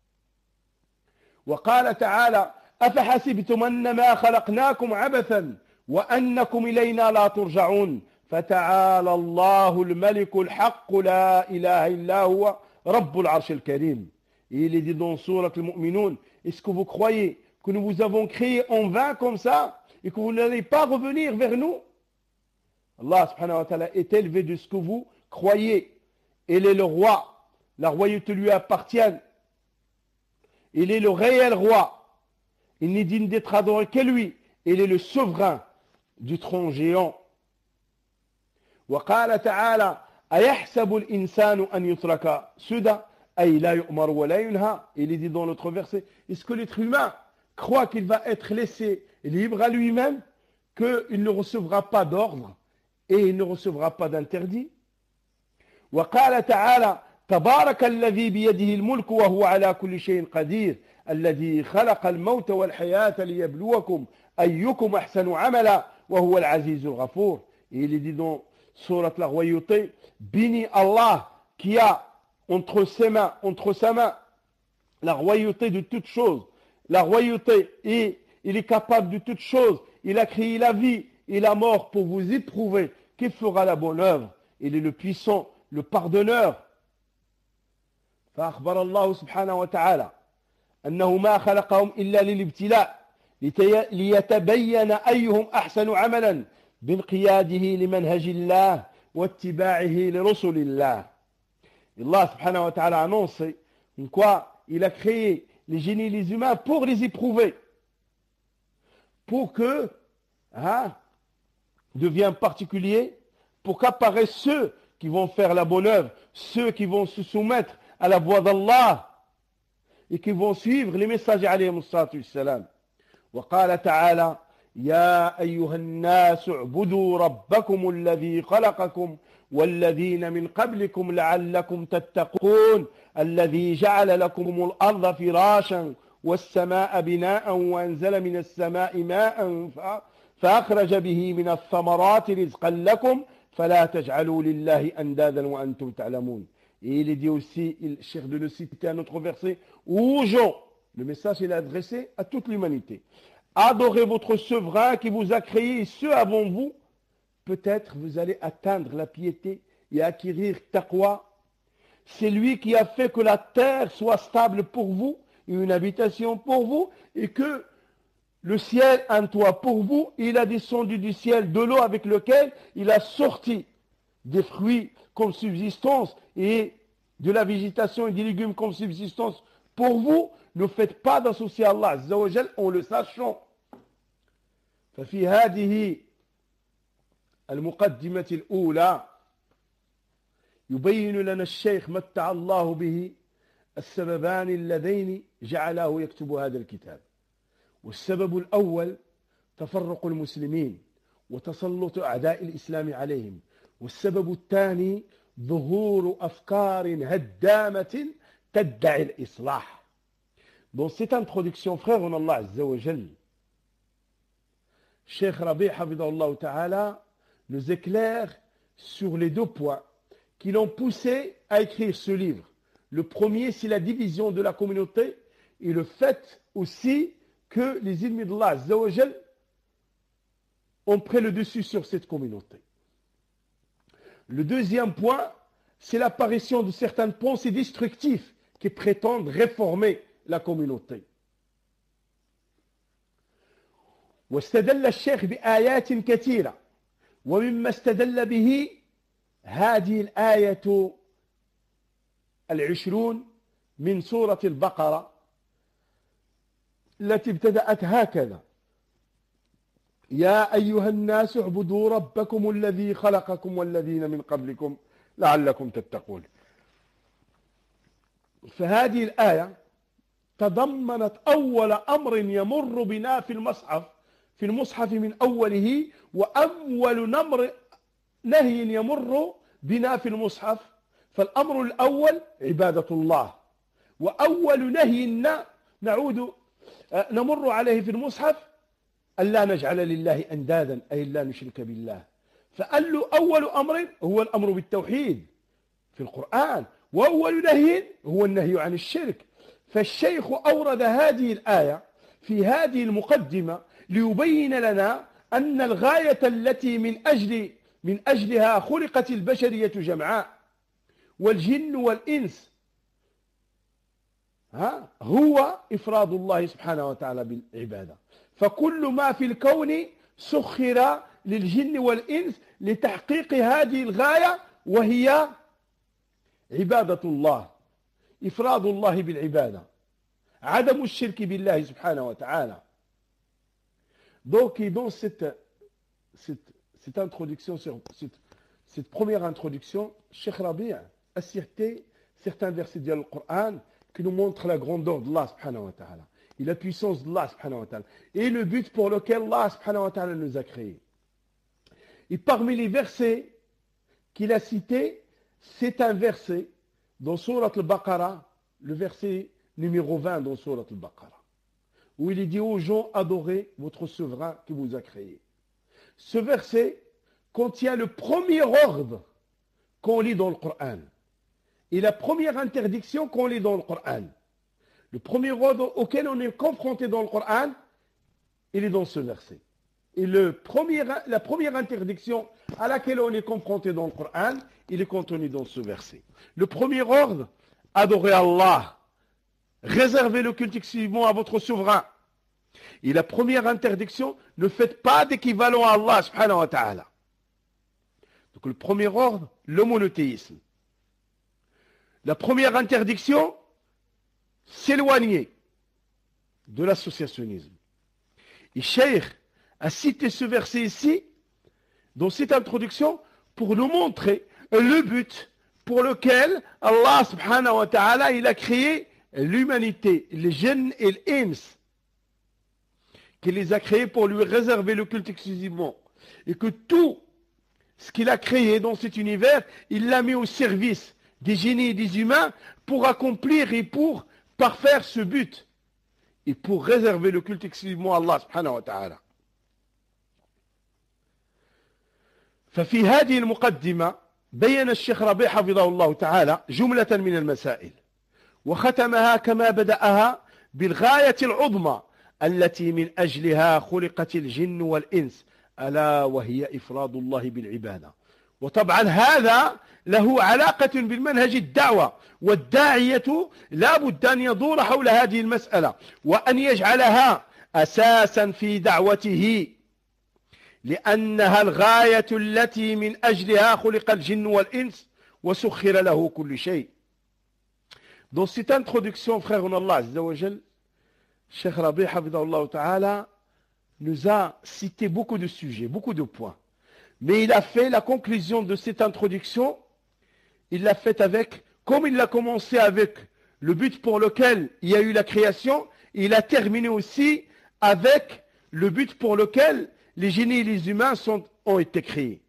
وقال تعالى أفحسبتم أنما خلقناكم عبثا وأنكم إلينا لا ترجعون فتعالى الله الملك الحق لا إله إلا هو رب العرش الكريم. Il est dit dans Surat Al-Mu'minun, est-ce que vous croyez que nous vous avons créé en vain comme ça et que vous n'allez pas revenir vers nous? Allah subhanahu wa ta'ala est élevé de ce que vous croyez. Il est le roi, la royauté lui appartient. Il est le réel roi. Il n'est digne d'être adoré que lui. Il est le souverain du trône géant. وقال تعالى أيحسب الإنسان أن يترك سدى أي لا يؤمر ولا ينهى. Il est dit dans l'autre verset, est-ce que l'être humain croit qu'il va être laissé libre à lui-même, qu'il ne recevra pas d'ordre et il ne recevra pas d'interdit? وقال تعالى تبارك الذي بيده الملك وهو على كل شيء قدير الذي خلق الموت والحياة ليبلوكم أيكم أحسن عملا وهو العزيز الغفور. Et il est dit dans Surat la royauté, béni Allah qui a entre ses mains, entre sa main, la royauté de toutes choses, la royauté, et il est capable de toutes choses, il a créé la vie et la mort pour vous éprouver qui fera la bonne œuvre. Il est le puissant, le pardonneur. فأخبر الله سبحانه وتعالى أنه ما خلقهم إلا للابتلاء ليتبين أيهم أحسن عملا بانقياده لمنهج الله واتباعه لرسل الله. Allah subhanahu wa ta'ala a annoncé quoi il a créé les génies et les humains pour les éprouver, pour que hein, deviennent particuliers, pour qu'apparaissent ceux qui vont faire la bonne œuvre, ceux qui vont se soumettre à la voix d'Allah et qui vont suivre les messagers alayhimus salatu wassalam. وقال تعالى يا أيها الناس اعبدوا ربكم الذي خلقكم والذين من قبلكم لعلكم تتقون الذي جعل لكم الأرض فراشا والسماء بناء وأنزل من السماء ماء فأخرج به من الثمرات رزقا لكم فلا تجعلوا لله أندادا وأنتم تعلمون. Et il est dit aussi, il cherche de le citer un autre verset, aux gens, le message il est adressé à toute l'humanité. Adorez votre souverain qui vous a créé et ceux avant vous. Peut-être vous allez atteindre la piété et acquérir taqwa. C'est lui qui a fait que la terre soit stable pour vous, et une habitation pour vous, et que le ciel un toit pour vous. Il a descendu du ciel de l'eau avec lequel il a sorti des fruits comme subsistance et de la végétation et des légumes comme subsistance pour vous. Ne faites pas d'associer à Allah Azza wa Jal en le sachant. ففي هذه المقدمة الأولى يبين لنا الشيخ متع الله به السببان اللذين جعله يكتب هذا الكتاب. والسبب الأول تفرق المسلمين وتسلط أعداء الإسلام عليهم. والسبب الثاني ظهور أفكار هدامة تدعي الإصلاح. Dans cette introduction, frère en Allah Azza wa Jal, Cheikh Rabi' Hafidahullah Ta'ala nous éclaire sur les deux points qui l'ont poussé à écrire ce livre. Le premier, c'est la division de la communauté et le fait aussi que les ennemis d'Allah Azza wa Jal ont pris le dessus sur cette communauté. Le deuxième point, c'est l'apparition de certaines pensées destructives qui prétendent réformer la communauté. واستدل الشيخ بآيات كثيرة ومما استدل به هذه الآية العشرون من سورة البقرة التي ابتدأت هكذا يا أيها الناس اعبدوا ربكم الذي خلقكم والذين من قبلكم لعلكم تتقون. فهذه الآية تضمنت أول أمر يمر بنا في المصحف في المصحف من أوله وأول نمر نهي يمر بنا في المصحف. فالأمر الأول عبادة الله، وأول نهي نعود نمر عليه في المصحف ألا نجعل لله أندادا أي لا نشرك بالله. فقال له أول أمر هو الأمر بالتوحيد في القرآن، وأول نهي هو النهي عن الشرك. فالشيخ أورد هذه الآية في هذه المقدمة ليبين لنا أن الغاية التي من أجل من أجلها خلقت البشرية جمعاء والجن والإنس ها هو إفراد الله سبحانه وتعالى بالعبادة. فكل ما في الكون سخر للجن والإنس لتحقيق هذه الغاية وهي عبادة الله، إفراد الله بالعبادة، عدم الشرك بالله سبحانه وتعالى. Donc, dans cette, cette, cette introduction, sur cette, cette première introduction, Cheikh Rabi' a cité certains versets du Coran qui nous montrent la grandeur d'Allah subhanahu wa ta'ala et la puissance d'Allah subhanahu wa ta'ala et le but pour lequel Allah subhanahu wa ta'ala nous a créés. Et parmi les versets qu'il a cités, c'est un verset dans Surat al-Baqarah, le verset numéro vingt dans Surat al-Baqarah, où il est dit aux gens, adorez votre souverain qui vous a créé. Ce verset contient le premier ordre qu'on lit dans le Coran. et la première interdiction qu'on lit dans le Coran. Le premier ordre auquel on est confronté dans le Coran, il est dans ce verset. Et le premier, la première interdiction à laquelle on est confronté dans le Coran, il est contenu dans ce verset. Le premier ordre, adorez Allah, réservez le culte exclusivement à votre souverain. Et la première interdiction, ne faites pas d'équivalent à Allah subhanahu wa ta'ala. Donc le premier ordre, le monothéisme. La première interdiction, s'éloigner de l'associationnisme. Et Cheikh a cité ce verset ici, dans cette introduction, pour nous montrer le but pour lequel Allah subhanahu wa ta'ala il a créé l'humanité, les djinns et les ins, qu'il les a créés pour lui réserver le culte exclusivement. Et que tout ce qu'il a créé dans cet univers, il l'a mis au service des génies et des humains pour accomplir et pour parfaire ce but. Et pour réserver le culte exclusivement à Allah subhanahu wa ta'ala. ففي هذه المقدمة بين الشيخ ربيع حفظه الله تعالى جملة من المسائل وختمها كما بدأها بالغاية العظمى التي من أجلها خلقت الجن والإنس ألا وهي إفراد الله بالعبادة. وطبعا هذا له علاقة بالمنهج الدعوة والداعية لا بد أن يدور حول هذه المسألة وأن يجعلها أساسا في دعوته لأنها الغاية التي من أجلها خلق الجن والإنس وسخر له كل شيء. Dans cette introduction, frère en Allah Azza wa Jal, Cheikh Rabi Hafidahullah Ta'ala nous a cité beaucoup de sujets, beaucoup de points. Mais il a fait la conclusion de cette introduction, il l'a faite avec, comme il l'a commencé avec le but pour lequel il y a eu la création, il a terminé aussi avec le but pour lequel les génies et les humains sont, ont été créés.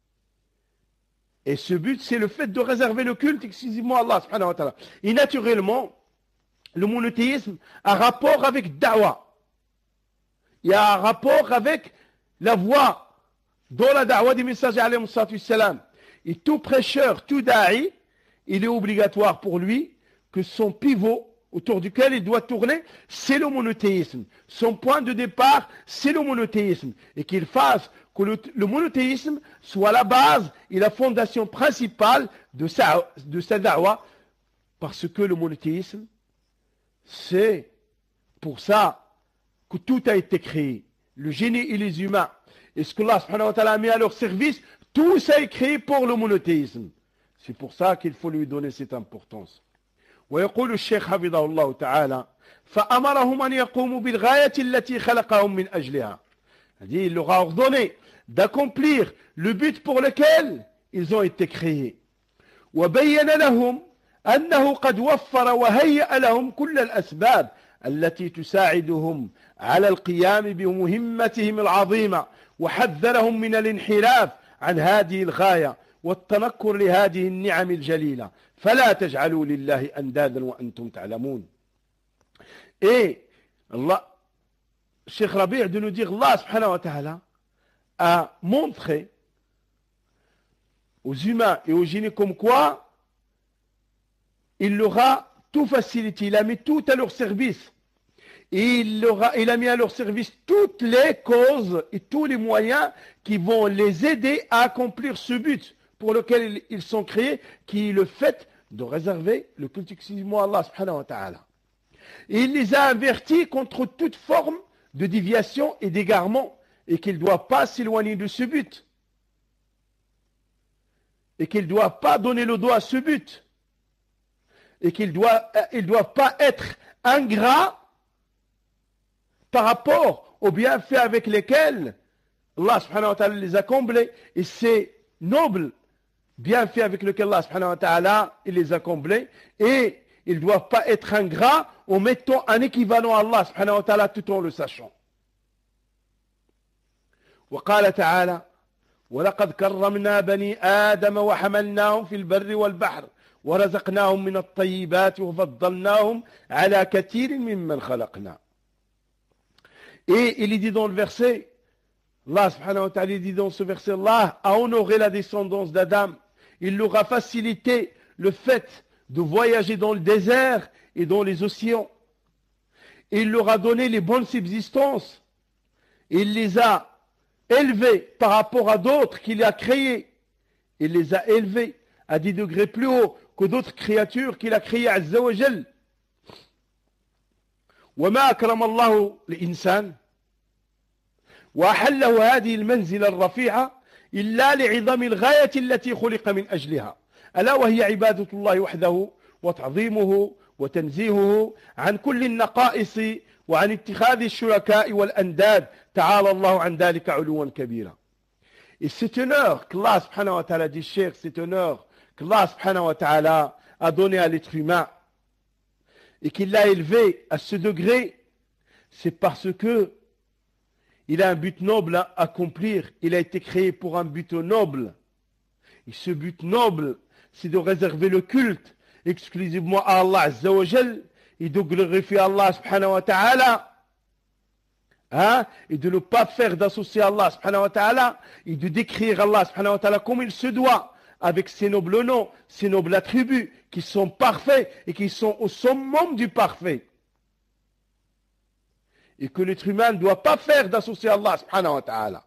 Et ce but, c'est le fait de réserver le culte exclusivement à Allah subhanahu wa ta'ala. Et naturellement, le monothéisme a rapport avec da'wa. Il y a un rapport avec la voie dans la da'wa des messagers alayhi salam. Et tout prêcheur, tout da'i, il est obligatoire pour lui que son pivot autour duquel il doit tourner, c'est le monothéisme. Son point de départ, c'est le monothéisme. Et qu'il fasse que le, le monothéisme soit la base et la fondation principale de sa, de sa da'wa. Parce que le monothéisme, c'est pour ça que tout a été créé. Le génie et les humains. Et ce que Allah subhanahu wa ta'ala a mis à leur service, tout ça est créé pour le monothéisme. C'est pour ça qu'il faut lui donner cette importance. ويقول الشيخ حفظه الله تعالى فأمرهم أن يقوموا بالغاية التي خلقهم من أجلها. Il leur a ordonné d'accomplir le but pour lequel ils ont été créés. وبين لهم أنه قد وفر وهيأ لهم كل الأسباب التي تساعدهم على القيام بمهمتهم العظيمة وحذرهم من الانحراف عن هذه الغاية والتنكر لهذه النعم الجليلة فلا تجعلوا لله أندادا وأنتم تعلمون. Et Allah, Cheikh Rabi' de nous dire Allah subhanahu wa ta'ala a montré aux humains et aux génies comme quoi il leur a tout facilité, il a mis tout à leur service. Et il, leur a, il a mis à leur service toutes les causes et tous les moyens qui vont les aider à accomplir ce but pour lequel ils sont créés, qui est le fait de réserver le culte exclusivement à Allah subhanahu wa ta'ala. Et il les a avertis contre toute forme de déviation et d'égarement, et qu'ils ne doivent pas s'éloigner de ce but. Et qu'ils ne doivent pas donner le dos à ce but. Et qu'ils ne doivent, ils doivent pas être ingrats par rapport aux bienfaits avec lesquels Allah subhanahu wa ta'ala les a comblés. Et c'est noble bienfaits avec lequel Allah subhanahu wa ta'ala il les a comblés, et ils ne doivent pas être ingrats en mettant un équivalent à Allah subhanahu wa ta'ala tout en le sachant. وقال تعالى ولقد كرمنا بني آدم وحملناهم في البر والبحر ورزقناهم من الطيبات وفضلناهم على كثير ممن خلقنا. Et il est dit dans le verset, Allah subhanahu wa ta'ala dit dans ce verset, Allah a honoré la descendance d'Adam. Il leur a facilité le fait de voyager dans le désert et dans les océans. Il leur a donné les bonnes subsistances. Il les a élevés par rapport à d'autres qu'il a créés. Il les a élevés à des degrés plus hauts que d'autres créatures qu'il a créées, Azza wa Jal. وما أكرم الله الإنسان وأحله هذه المنزلة الرفيعة إلا لعظم الغاية التي خلق من أجلها ألا وهي عبادة الله وحده وتعظيمه وتنزيهه عن كل النقائص وعن اتخاذ الشركاء والأنداد تعالى الله عن ذلك علوا كبيرا. Et cet honneur qu'Allah subhanahu wa ta'ala dit, Cheikh, cet honneur qu'Allah subhanahu wa ta'ala a donné à l'être humain et qu'il l'a élevé à ce degré, c'est parce que il a un but noble à accomplir. Il a été créé pour un but noble. Et ce but noble, c'est de réserver le culte exclusivement à Allah Azza wa Jal et de glorifier Allah subhanahu wa ta'ala. Hein? Et de ne pas faire d'associer Allah subhanahu wa ta'ala et de décrire Allah subhanahu wa ta'ala comme il se doit, avec ses nobles noms, ses nobles attributs qui sont parfaits et qui sont au summum du parfait. Et que l'être humain ne doit pas faire d'associer Allah subhanahu wa ta'ala.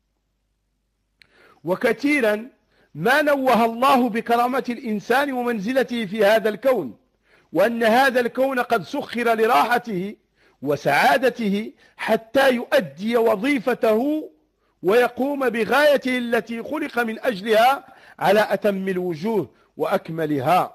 وكثيرا ما نوه الله بكرامة الإنسان ومنزلته في هذا الكون وأن هذا الكون قد سخر لراحته وسعادته حتى يؤدي وظيفته ويقوم بغايته التي خلق من أجلها على أتم الوجوه وأكملها.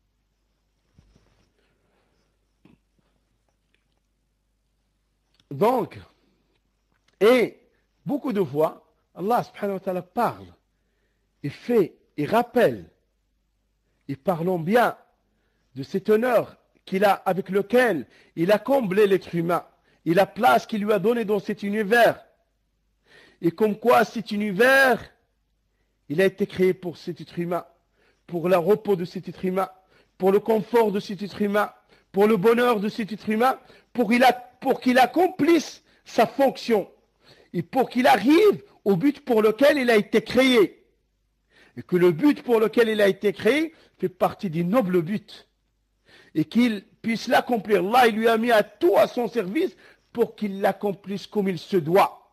Donc, et beaucoup de fois, Allah subhanahu wa ta'ala parle, et fait, et rappelle, et parlons bien de cet honneur qu'il a, avec lequel il a comblé l'être humain, et la place qu'il lui a donnée dans cet univers. Et comme quoi cet univers, il a été créé pour cet être humain, pour le repos de cet être humain, pour le confort de cet être humain, pour le bonheur de cet être humain, pour qu'il a pour qu'il accomplisse sa fonction et pour qu'il arrive au but pour lequel il a été créé. Et que le but pour lequel il a été créé fait partie des nobles buts. Et qu'il puisse l'accomplir. Là, il lui a mis à tout à son service pour qu'il l'accomplisse comme il se doit.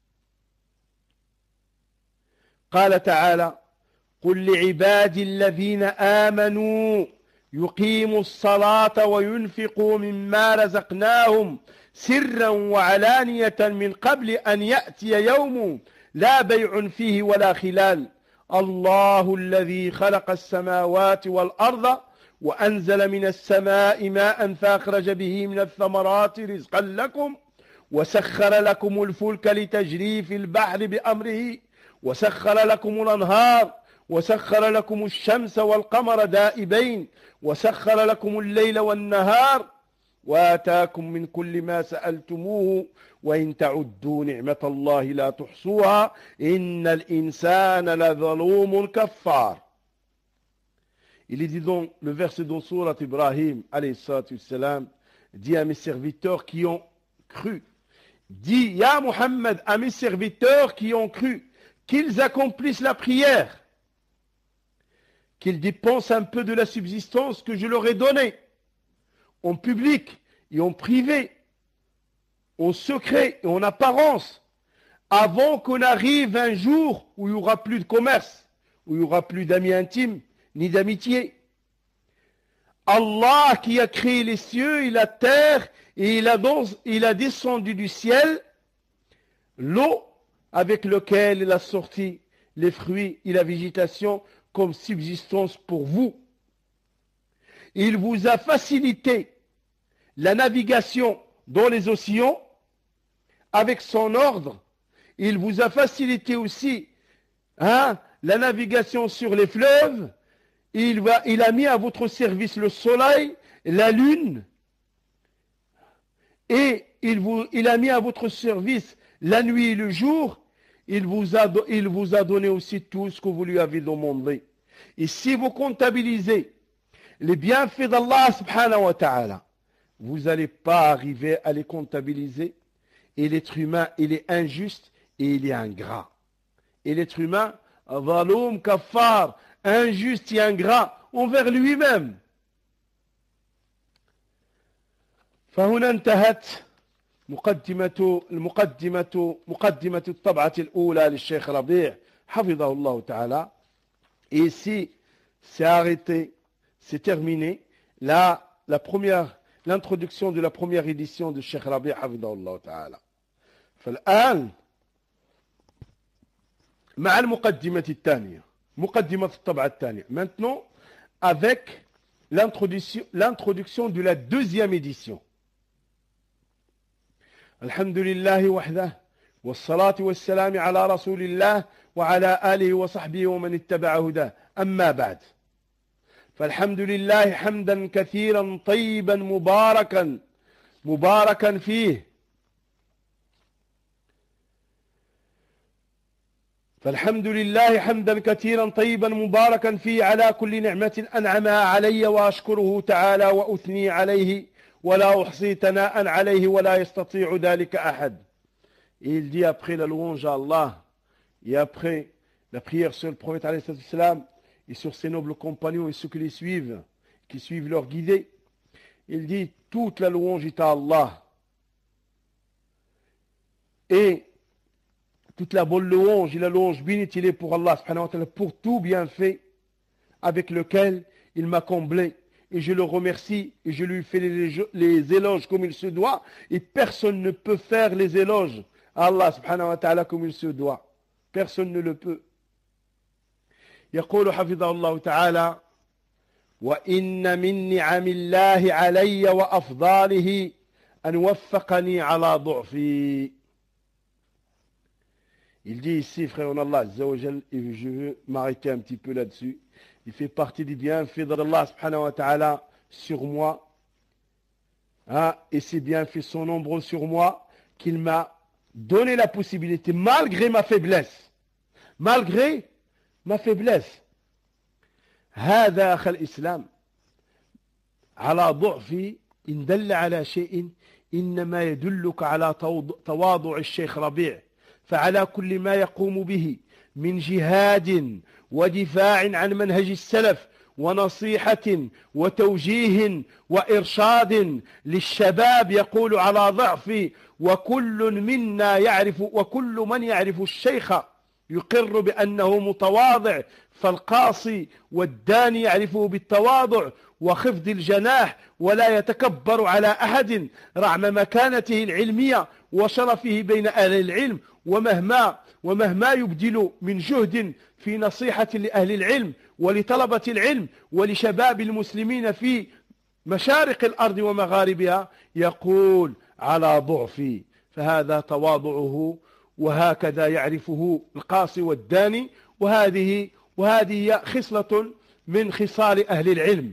قال تعالى قل لعبادي الذين آمنوا يقيموا الصلاة وينفقوا مما رزقناهم سرا وعلانية من قبل أن يأتي يوم لا بيع فيه ولا خلال الله الذي خلق السماوات والأرض وأنزل من السماء ماء فأخرج به من الثمرات رزقا لكم وسخر لكم الفلك لتجري في البحر بأمره وسخر لكم الأنهار وسخر لكم الشمس والقمر دائبين وسخر لكم الليل والنهار وآتاكم من كل ما سألتموه وإن تعدوا نعمة الله لا تحصوها إن الإنسان لظلوم كفار. Il est dit dans le verset de Surat Ibrahim, alayhi salatu wassalam, dit à mes serviteurs qui ont cru, dit, Ya Muhammad, à mes serviteurs qui ont cru, qu'ils accomplissent la prière, qu'ils dépensent un peu de la subsistance que je leur ai donnée, en public et en privé, en secret et en apparence, avant qu'on arrive un jour où il n'y aura plus de commerce, où il n'y aura plus d'amis intimes, ni d'amitié. Allah qui a créé les cieux et la terre, et il a, donc, il a descendu du ciel l'eau avec laquelle il a sorti les fruits et la végétation comme subsistance pour vous. Il vous a facilité la navigation dans les océans avec son ordre. Il vous a facilité aussi hein, la navigation sur les fleuves. Il, va, il a mis à votre service le soleil, la lune, et il, vous, il a mis à votre service la nuit et le jour. Il vous, a, il vous a donné aussi tout ce que vous lui avez demandé. Et si vous comptabilisez les bienfaits d'Allah subhanahu wa ta'ala, vous n'allez pas arriver à les comptabiliser. Et l'être humain, il est injuste et il est ingrat. Et l'être humain, zaloum kafar, injuste et ingrat envers lui-même. فهنا انتهت مقدمة المقدمة مقدمة الطبعة الأولى للشيخ ربيع حفظه الله تعالى. Et ici, c'est arrêté, c'est terminé. Là, la première, l'introduction de la première édition de Cheikh Rabi' حفظه الله تعالى. فالآن مع المقدمة الثانية، مقدمة الطبعة الثانية. Maintenant, avec l'introduction, l'introduction de la deuxième édition. الحمد لله وحده والصلاة والسلام على رسول الله وعلى آله وصحبه ومن اتبع هداه. أما بعد، فالحمد لله حمدا كثيرا طيبا مباركا مباركا فيه. فالحمد لله حمدا كثيرا طيبا مباركا فيه على كل نعمة أنعمها علي وأشكره تعالى وأثني عليه ولا أحصي ثناء عليه ولا يستطيع ذلك أحد. Et il dit après la louange à Allah et après la prière sur le prophète alayhi salam et sur ses nobles compagnons et ceux qui les suivent, qui suivent leur guidée, il dit toute la louange est à Allah et toute la bonne louange et la louange bénie il est pour Allah subhanahu wa ta'ala pour tout bienfait avec lequel il m'a comblé. Et je le remercie et je lui fais les, les éloges comme il se doit. Et personne ne peut faire les éloges à Allah subhanahu wa ta'ala comme il se doit. Personne ne le peut. يقول حفظه الله تعالى: وإن من نعم الله علي وأفضاله أن وفقني على ضعفي. Il dit ici, frère en Allah Azza wa Jal, et je veux m'arrêter un petit peu là-dessus. Il fait partie des bienfaits d'Allah subhanahu wa ta'ala sur moi. Hein, et ces bienfaits sont nombreux sur moi, qu'il m'a donné la possibilité, malgré ma faiblesse. Malgré ma faiblesse. هذا أخ الإسلام على ضعفي إن دل على شيء إنما يدلك على تواضع الشيخ ربيع فعلى كل ما يقوم به من جهاد ودفاع عن منهج السلف ونصيحة وتوجيه وإرشاد للشباب يقول على ضعفي وكل منا يعرف وكل من يعرف الشيخ يقر بأنه متواضع فالقاصي والداني يعرفه بالتواضع وخفض الجناح ولا يتكبر على أحد رغم مكانته العلمية وشرفه بين أهل العلم ومهما ومهما يبذل من جهد في نصيحة لأهل العلم ولطلبة العلم ولشباب المسلمين في مشارق الأرض ومغاربها يقول على ضعفي. فهذا تواضعه وهكذا يعرفه القاصي والداني وهذه وهذه خصلة من خصال أهل العلم.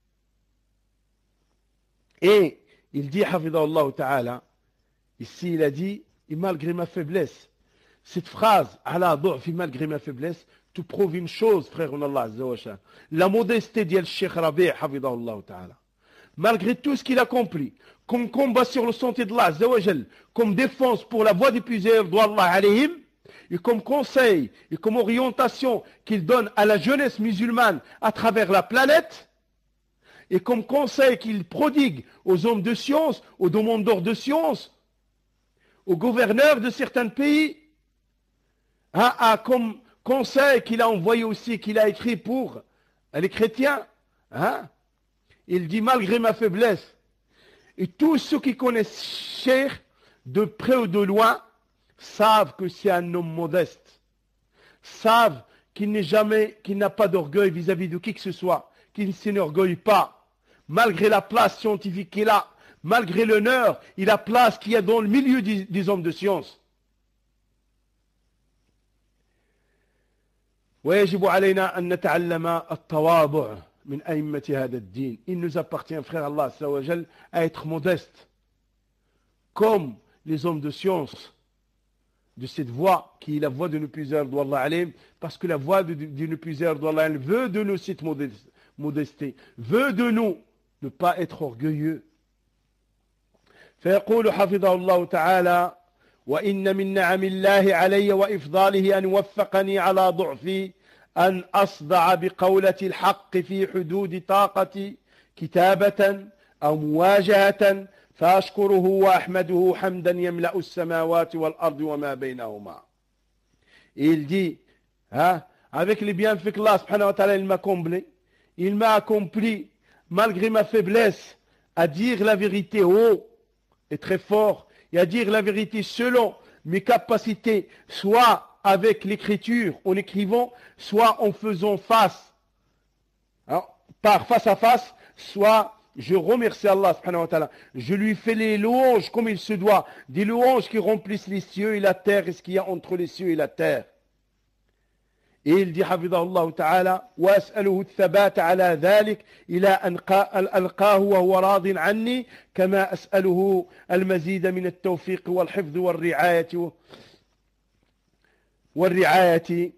Et il dit حفظه الله تعالى, ici il a dit, et malgré ma faiblesse, cette phrase, ala du'fi, malgré ma faiblesse, te prouve une chose, frère en Allah Azza wa Jal, la modestie d'El Cheikh Rabi' حفظه الله تعالى. Malgré tout ce qu'il accomplit, comme combat sur le sentier d'Allah Azza wa Jal, comme défense pour la voie des plusieurs d'Allah alayhim, et comme conseil et comme orientation qu'il donne à la jeunesse musulmane à travers la planète, et comme conseil qu'il prodigue aux hommes de science, aux demandeurs de science, aux gouverneurs de certains pays, hein, à comme conseil qu'il a envoyé aussi, qu'il a écrit pour les chrétiens. Hein, il dit malgré ma faiblesse, et tous ceux qui connaissent Cheikh de près ou de loin, savent que c'est un homme modeste, savent qu'il n'est jamais, qu'il n'a pas d'orgueil vis-à-vis de qui que ce soit, qu'il ne s'enorgueille pas, malgré la place scientifique qu'il a, malgré l'honneur et la place qu'il y a dans le milieu des, des hommes de science. ويجب علينا أن نتعلم التواضع من أئمة هذا الدين. Il nous appartient, frère Allah Azza wa Jal, à être modeste, comme les hommes de science de cette voie qui est la voie de nos plusieurs d'Allah alim, parce que la voie de, de nos plusieurs d'Allah alim veut de nous cette modestie, veut de nous ne pas être orgueilleux. فيقول حفظه الله تعالى: وإن من نعم الله علي وإفضاله أن وفقني على ضعفي أن أصدع بقولة الحق في حدود طاقتي كتابة أو مواجهة فأشكره وأحمده حمدا يملأ السماوات والأرض وما بينهما. Et il dit, hein, avec les bienfaits que Allah subhanahu wa ta'ala il m'a comblé, il m'a accompli malgré ma faiblesse à dire la vérité haut et très fort et à dire la vérité selon mes capacités, soit avec l'écriture en écrivant, soit en faisant face, hein, par face à face, soit je remercie Allah subhanahu wa ta'ala. Je lui fais les louanges comme il se doit, des louanges qui remplissent les cieux et la terre et ce qu'il y a entre les cieux et la terre. Et il dit حفظه الله تعالى وأسأله الثبات على ذلك إلى أن ألقاه وهو راض عني كما أسأله المزيد من التوفيق والحفظ والرعاية والرعاية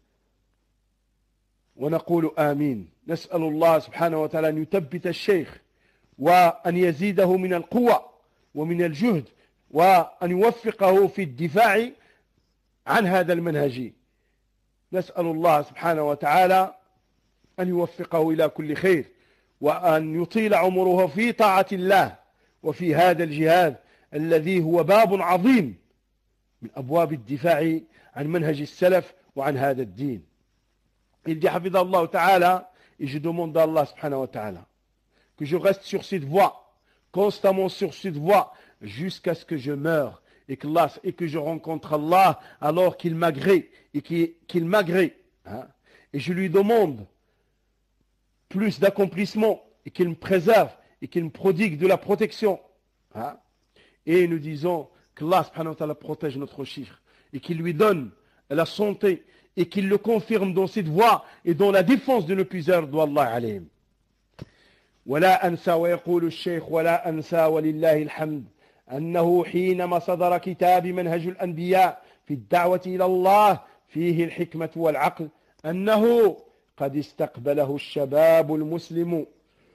ونقول آمين. نسأل الله سبحانه وتعالى أن يثبت الشيخ وأن يزيده من القوة ومن الجهد وأن يوفقه في الدفاع عن هذا المنهج. نسأل الله سبحانه وتعالى أن يوفقه إلى كل خير وأن يطيل عمره في طاعة الله وفي هذا الجهاد الذي هو باب عظيم من أبواب الدفاع عن منهج السلف وعن هذا الدين. Il dit حفظه الله تعالى, et je demande à Allah subhanahu wa ta'ala que je reste sur cette voie, constamment sur cette voie, jusqu'à ce que je meure et que, Allah, et que je rencontre Allah alors qu'il m'agrée et qu'il m'agrée. Hein, et je lui demande plus d'accomplissement et qu'il me préserve et qu'il me prodigue de la protection. Hein, et nous disons que Allah subhanahu wa ta'ala protège notre cheikh et qu'il lui donne la santé et qu'il le confirme dans cette voie et dans la défense de nos plusieurs doigts Allah alayhim. ولا أنسى ويقول الشيخ ولا أنسى ولله الحمد أنه حينما صدر كتاب منهج الأنبياء في الدعوة إلى الله فيه الحكمة والعقل أنه قد استقبله الشباب المسلم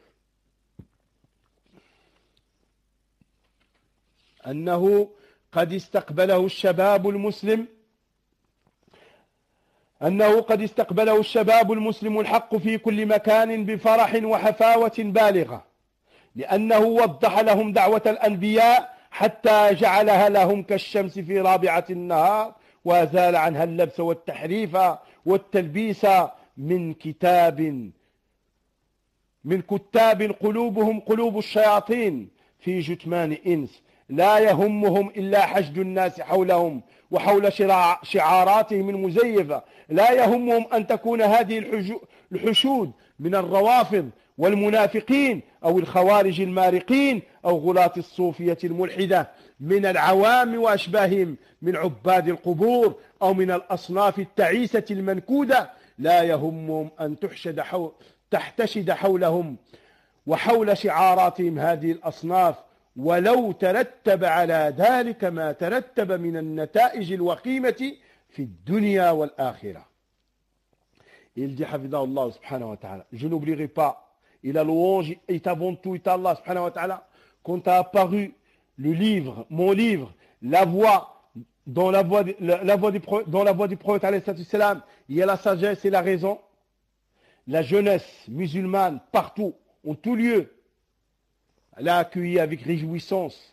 أنه قد استقبله الشباب المسلم أنه قد استقبله الشباب المسلم الحق في كل مكان بفرح وحفاوة بالغة لأنه وضح لهم دعوة الأنبياء حتى جعلها لهم كالشمس في رابعة النهار وأزال عنها اللبس والتحريف والتلبيس من كتاب من كتاب قلوبهم قلوب الشياطين في جثمان إنس لا يهمهم إلا حشد الناس حولهم وحول شعاراتهم المزيفة لا يهمهم أن تكون هذه الحشود من الروافض والمنافقين أو الخوارج المارقين أو غلاة الصوفية الملحدة من العوام وأشباههم من عباد القبور أو من الأصناف التعيسة المنكودة لا يهمهم أن تحشد حول تحتشد حولهم وحول شعاراتهم هذه الأصناف ولو ترتب على ذلك ما ترتب من النتائج الوخيمة في الدنيا والآخرة. Il dit حفظه الله سبحانه وتعالى, je n'oublierai pas, et la louange est avant tout est Allah subhanahu wa ta'ala, quand a apparu le livre, mon livre, la voix, dans la voix, la, la voix du, dans la voix du prophète alayhi salatu wassalam, il y a la sagesse et la raison, la jeunesse musulmane partout, en tout lieu, l'a accueilli avec réjouissance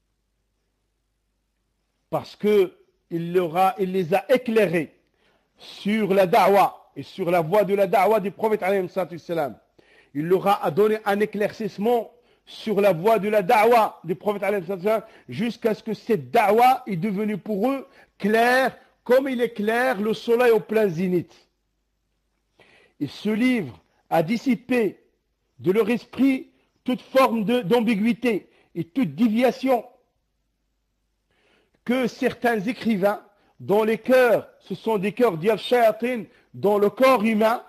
parce que il, leur a, il les a éclairés sur la da'wa et sur la voie de la da'wa du prophète alayhi salam. Il leur a donné un éclaircissement sur la voie de la da'wa du prophète alayhi salam jusqu'à ce que cette da'wa est devenue pour eux claire comme il éclaire le soleil au plein zénith. Et ce livre a dissipé de leur esprit toute forme d'ambiguïté et toute déviation que certains écrivains, dont les cœurs, ce sont des cœurs d'Al-Shayatin, dans le corps humain,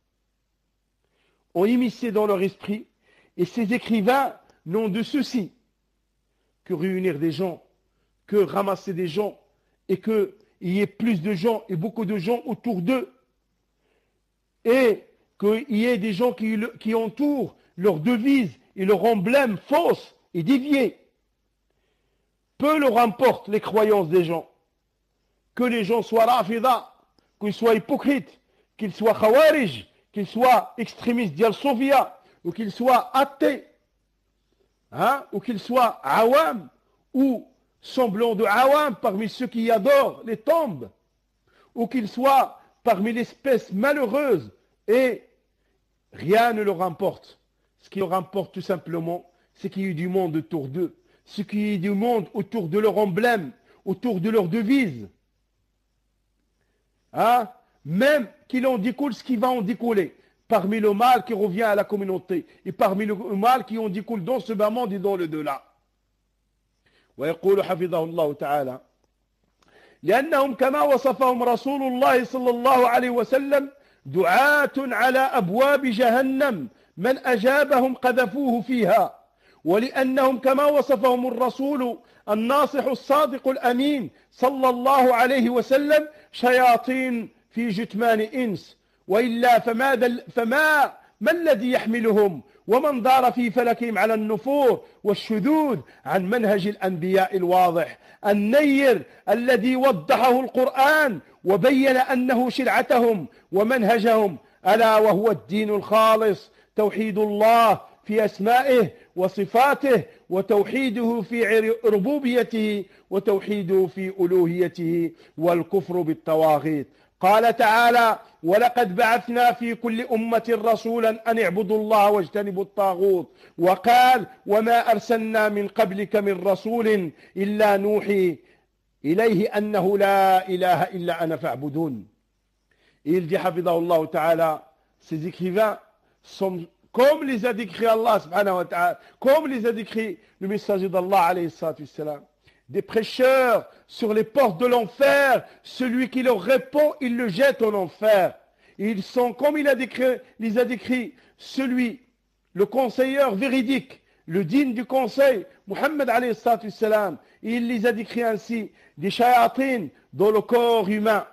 ont immiscé dans leur esprit. Et ces écrivains n'ont de souci que réunir des gens, que ramasser des gens, et qu'il y ait plus de gens et beaucoup de gens autour d'eux. Et qu'il y ait des gens qui, qui entourent leur devise et leur emblème fausse et dévié. Peu leur importe les croyances des gens. Que les gens soient rafida, qu'ils soient hypocrites, qu'ils soient khawarij, qu'ils soient extrémistes d'Al-Sofia ou qu'ils soient athées. hein, ou qu'il soit awam, ou semblant de awam parmi ceux qui adorent les tombes, ou qu'il soit parmi l'espèce malheureuse, et rien ne leur importe. Ce qui leur importe tout simplement, c'est qu'il y ait du monde autour d'eux, ce qu'il y ait du monde autour de leur emblème, autour de leur devise. Hein? Même qu'il en découle ce qui va en découler, parmi le mal qui revient à la communauté, et parmi le mal qui en découle dans ce bas monde et dans le delà. ويقول حفظه الله تعالى لأنهم كما وصفهم رسول الله صلى الله عليه وسلم دعاة على أبواب جهنم من أجابهم قذفوه فيها ولأنهم كما وصفهم الرسول الناصح الصادق الأمين صلى الله عليه وسلم شياطين في جثمان إنس وإلا فماذا فما ما الذي يحملهم ومن دار في فلكهم على النفور والشذوذ عن منهج الأنبياء الواضح النير الذي وضحه القرآن وبين أنه شرعتهم ومنهجهم ألا وهو الدين الخالص توحيد الله في أسمائه وصفاته وتوحيده في ربوبيته وتوحيده في ألوهيته والكفر بالطواغيت قال تعالى ولقد بعثنا في كل أمة رسولا أن اعبدوا الله واجتنبوا الطاغوت وقال وما أرسلنا من قبلك من رسول إلا نوحي إليه أنه لا إله إلا أنا فاعبدون. Il dit حفظه الله تعالى, ces écrivains sont comme les a décrits Allah subhanahu wa ta'ala, comme les a décrits le messager d'Allah alayhi salatu wassalam, des prêcheurs sur les portes de l'enfer, celui qui leur répond, il le jette en enfer. Ils sont, comme il a décrit, les a décrits, celui, le conseiller véridique, le digne du conseil, Muhammad alayhi salatu wassalam, il les a décrits ainsi, des shayatines dans le corps humain.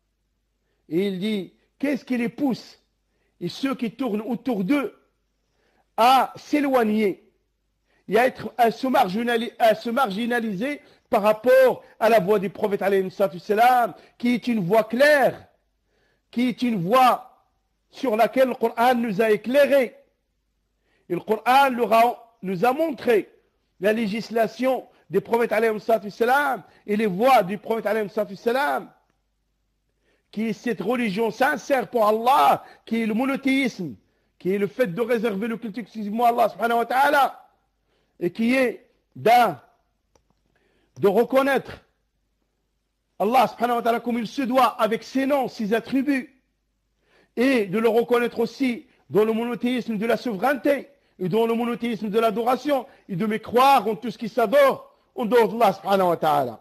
Et il dit, qu'est-ce qui les pousse? Et ceux qui tournent autour d'eux, à s'éloigner et à, être, à, se marginaliser, à se marginaliser par rapport à la voix du prophète alayhi salam, qui est une voix claire, qui est une voix sur laquelle le Coran nous a éclairé. Et le Coran nous a montré la législation des prophètes alayhi salam et les voix du prophète alayhi salam, qui est cette religion sincère pour Allah, qui est le monothéisme, qui est le fait de réserver le culte exclusivement à Allah subhanahu wa ta'ala, et qui est d'un, de reconnaître Allah subhanahu wa ta'ala comme il se doit avec ses noms, ses attributs, et de le reconnaître aussi dans le monothéisme de la souveraineté, et dans le monothéisme de l'adoration, et de me croire en tout ce qui s'adore en dehors d'Allah subhanahu wa ta'ala.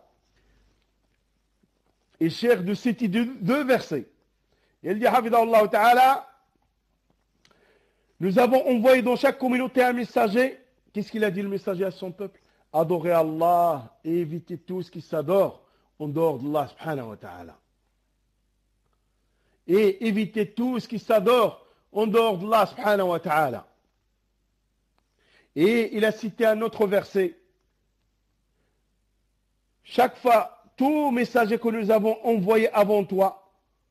Et cher de ces deux versets, il dit hafidahullah ta'ala, nous avons envoyé dans chaque communauté un messager. Qu'est-ce qu'il a dit le messager à son peuple? Adorez Allah et évitez tout ce qui s'adore en dehors d'Allah subhanahu wa ta'ala. Et évitez tout ce qui s'adore en dehors d'Allah subhanahu wa ta'ala. Et il a cité un autre verset. Chaque fois, tout messager que nous avons envoyé avant toi,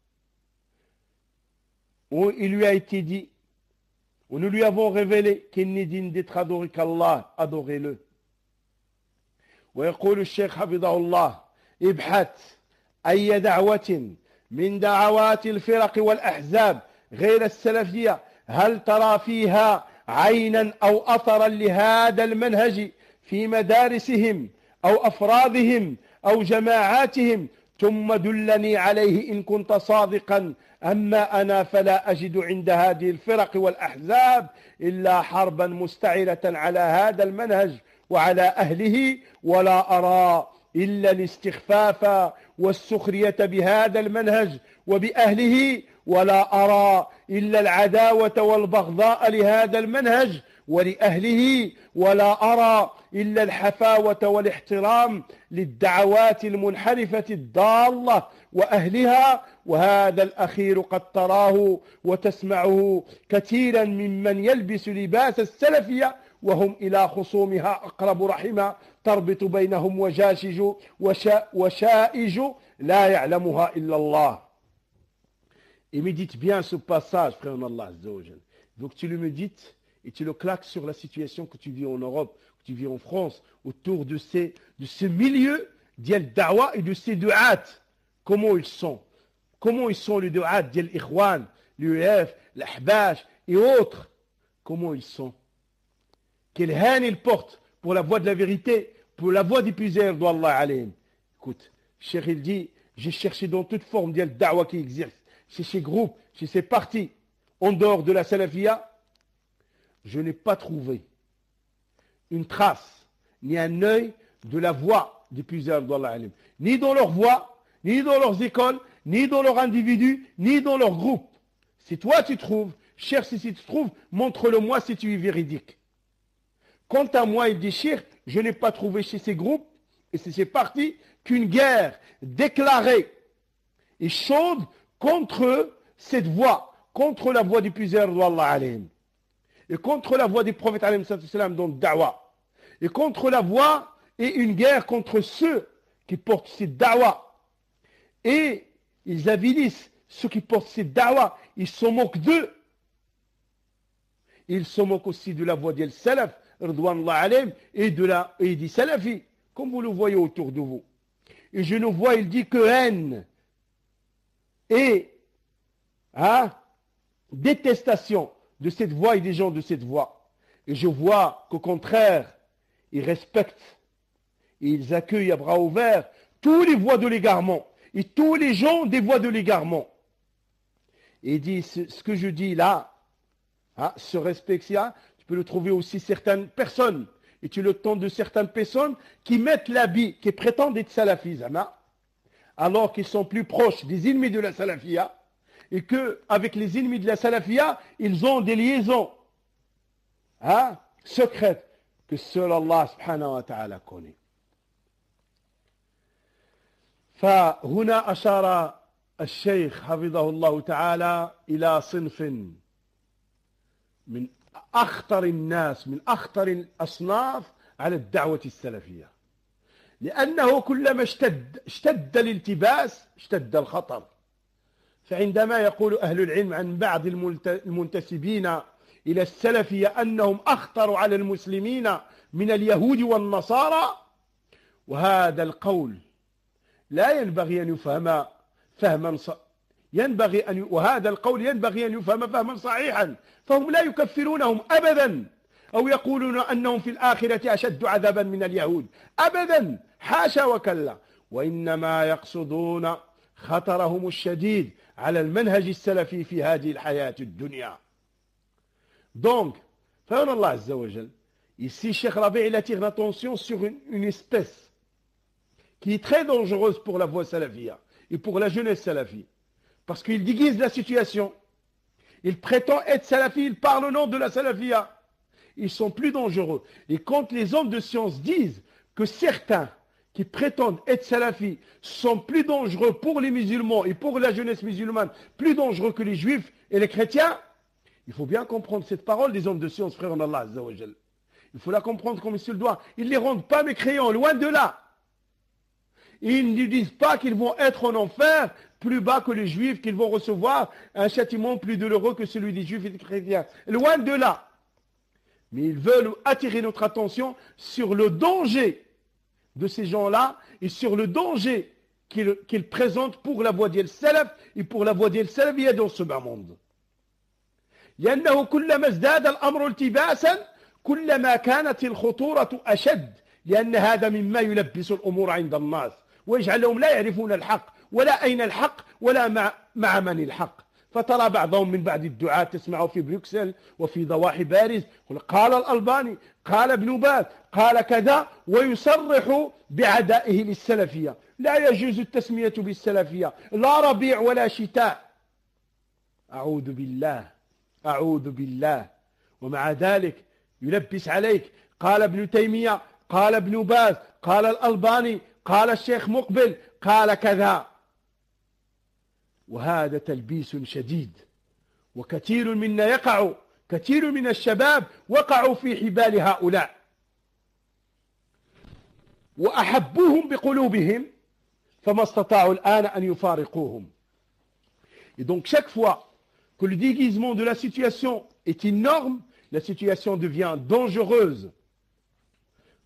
où il lui a été dit, où nous lui avons révélé qu'il n'est digne d'être adoré qu'Allah, adorez-le. ويقول الشيخ حفظه الله ابحث أي دعوة من دعوات الفرق والأحزاب غير السلفية هل ترى فيها عينا أو أثرا لهذا المنهج في مدارسهم أو أفرادهم أو جماعاتهم ثم دلني عليه إن كنت صادقا أما أنا فلا أجد عند هذه الفرق والأحزاب إلا حربا مستعرة على هذا المنهج وعلى أهله ولا أرى إلا الاستخفاف والسخرية بهذا المنهج وبأهله ولا أرى إلا العداوة والبغضاء لهذا المنهج ولأهله ولا أرى إلا الحفاوة والاحترام للدعوات المنحرفة الضالة وأهلها وهذا الأخير قد تراه وتسمعه كثيرا ممن يلبس لباس السلفية وهم إلى خصومها أقرب رحمة تربط بينهم وجاشج وشا وشائج لا يعلمها إلا الله. Et médite bien ce passage, frère Allah Azza wa Jal. Donc tu le médites et tu le claques sur la situation que tu vis en Europe, tu vis en France, autour de ces, de ce milieu d'Yal Da'wa et de ces du'at. Comment ils sont? Comment ils sont les du'at d'Yal Ikhwan, l'U E F, l'Ahbash et autres? Comment ils sont? Quelle haine ils portent pour la voie de la vérité, pour la voie des plusieurs d'Allah alayhim. Écoute, Cheikh il dit, j'ai cherché dans toute forme d'Yal Da'wa qui existe, chez ces groupes, chez ces partis, en dehors de la Salafia, je n'ai pas trouvé une trace, ni un œil de la voix des plusieurs d'Allah alayhim. Ni dans leur voix, ni dans leurs écoles, ni dans leurs individus, ni dans leurs groupes. Si toi tu trouves, cherche si tu trouves, montre-le-moi si tu es véridique. Quant à moi, il dit Cheikh, je n'ai pas trouvé chez ces groupes et chez ces partis qu'une guerre déclarée et chaude contre cette voie, contre la voie des plusieurs d'Allah alayhim, et contre la voie des prophètes alayhim sallam dans le da'wa, et contre la voie et une guerre contre ceux qui portent cette da'wa. Et ils avilissent ceux qui portent cette da'wa, ils se moquent d'eux. Ils se moquent aussi de la voie des salaf, ridwanullah alayhim, et de la et des salafis, comme vous le voyez autour de vous. Et je ne vois, il dit, que haine et hein, détestation de cette voie et des gens de cette voie. Et je vois qu'au contraire, ils respectent et ils accueillent à bras ouverts tous les voies de l'égarement et tous les gens des voies de l'égarement. Et il dit, ce, ce que je dis là, hein, ce respect-là, tu peux le trouver aussi certaines personnes, et tu le tends de certaines personnes qui mettent l'habit, qui prétendent être salafis, hein, alors qu'ils sont plus proches des ennemis de la salafia, et qu'avec les ennemis de la salafia, ils ont des liaisons hein, secrètes que seul Allah subhanahu wa ta'ala connaît. فهنا أشار الشيخ حفظه الله تعالى إلى صنف من أخطر الناس من أخطر الأصناف على الدعوة السلفية، لأنه كلما اشتد اشتد الالتباس اشتد الخطر. فعندما يقول أهل العلم عن بعض المنتسبين إلى السلفية أنهم أخطر على المسلمين من اليهود والنصارى، وهذا القول لا ينبغي أن يفهم فهما ينبغي أن وهذا القول ينبغي أن يفهم فهما صحيحا، فهم لا يكفرونهم أبدا أو يقولون أنهم في الآخرة أشد عذابا من اليهود أبدا، حاشا وكلا، وإنما يقصدون خطرهم الشديد على المنهج السلفي في هذه الحياة الدنيا. Donc, frère Allah Azza wa Jal, ici Cheikh Rabi' il attire l'attention sur une, une espèce qui est très dangereuse pour la voie salafia et pour la jeunesse salafie, parce qu'il déguise la situation. Il prétend être salafi, il parle au nom de la salafia. Ils sont plus dangereux. Et quand les hommes de science disent que certains qui prétendent être salafis sont plus dangereux pour les musulmans et pour la jeunesse musulmane, plus dangereux que les juifs et les chrétiens, il faut bien comprendre cette parole des hommes de science, frère en Allah Azza wa Jal. Il faut la comprendre comme il se le doit. Ils ne les rendent pas mécréants, loin de là. Ils ne disent pas qu'ils vont être en enfer plus bas que les juifs, qu'ils vont recevoir un châtiment plus douloureux que celui des juifs et des chrétiens. Loin de là. Mais ils veulent attirer notre attention sur le danger de ces gens-là et sur le danger qu'ils qu'ils présentent pour la voie d'El Salaf et pour la voie d'El Salafiyya dans ce bas monde. لأنه كلما ازداد الأمر التباسا كلما كانت الخطورة أشد، لأن هذا مما يلبس الأمور عند الناس ويجعلهم لا يعرفون الحق ولا أين الحق ولا مع, مع من الحق. فترى بعضهم من بعد الدعاة تسمعوا في بروكسل وفي ضواحي باريس قال الألباني قال ابن باز قال كذا، ويصرح بعدائه للسلفية. لا يجوز التسمية بالسلفية لا ربيع ولا شتاء. أعوذ بالله أعوذ بالله. ومع ذلك يلبس عليك قال ابن تيمية قال ابن باز قال الألباني قال الشيخ مقبل قال كذا، وهذا تلبيس شديد. وكثير منا يقع كثير من الشباب وقعوا في حبال هؤلاء وأحبوهم بقلوبهم فما استطاعوا الآن أن يفارقوهم. Et donc chaque fois que le déguisement de la situation est énorme, la situation devient dangereuse.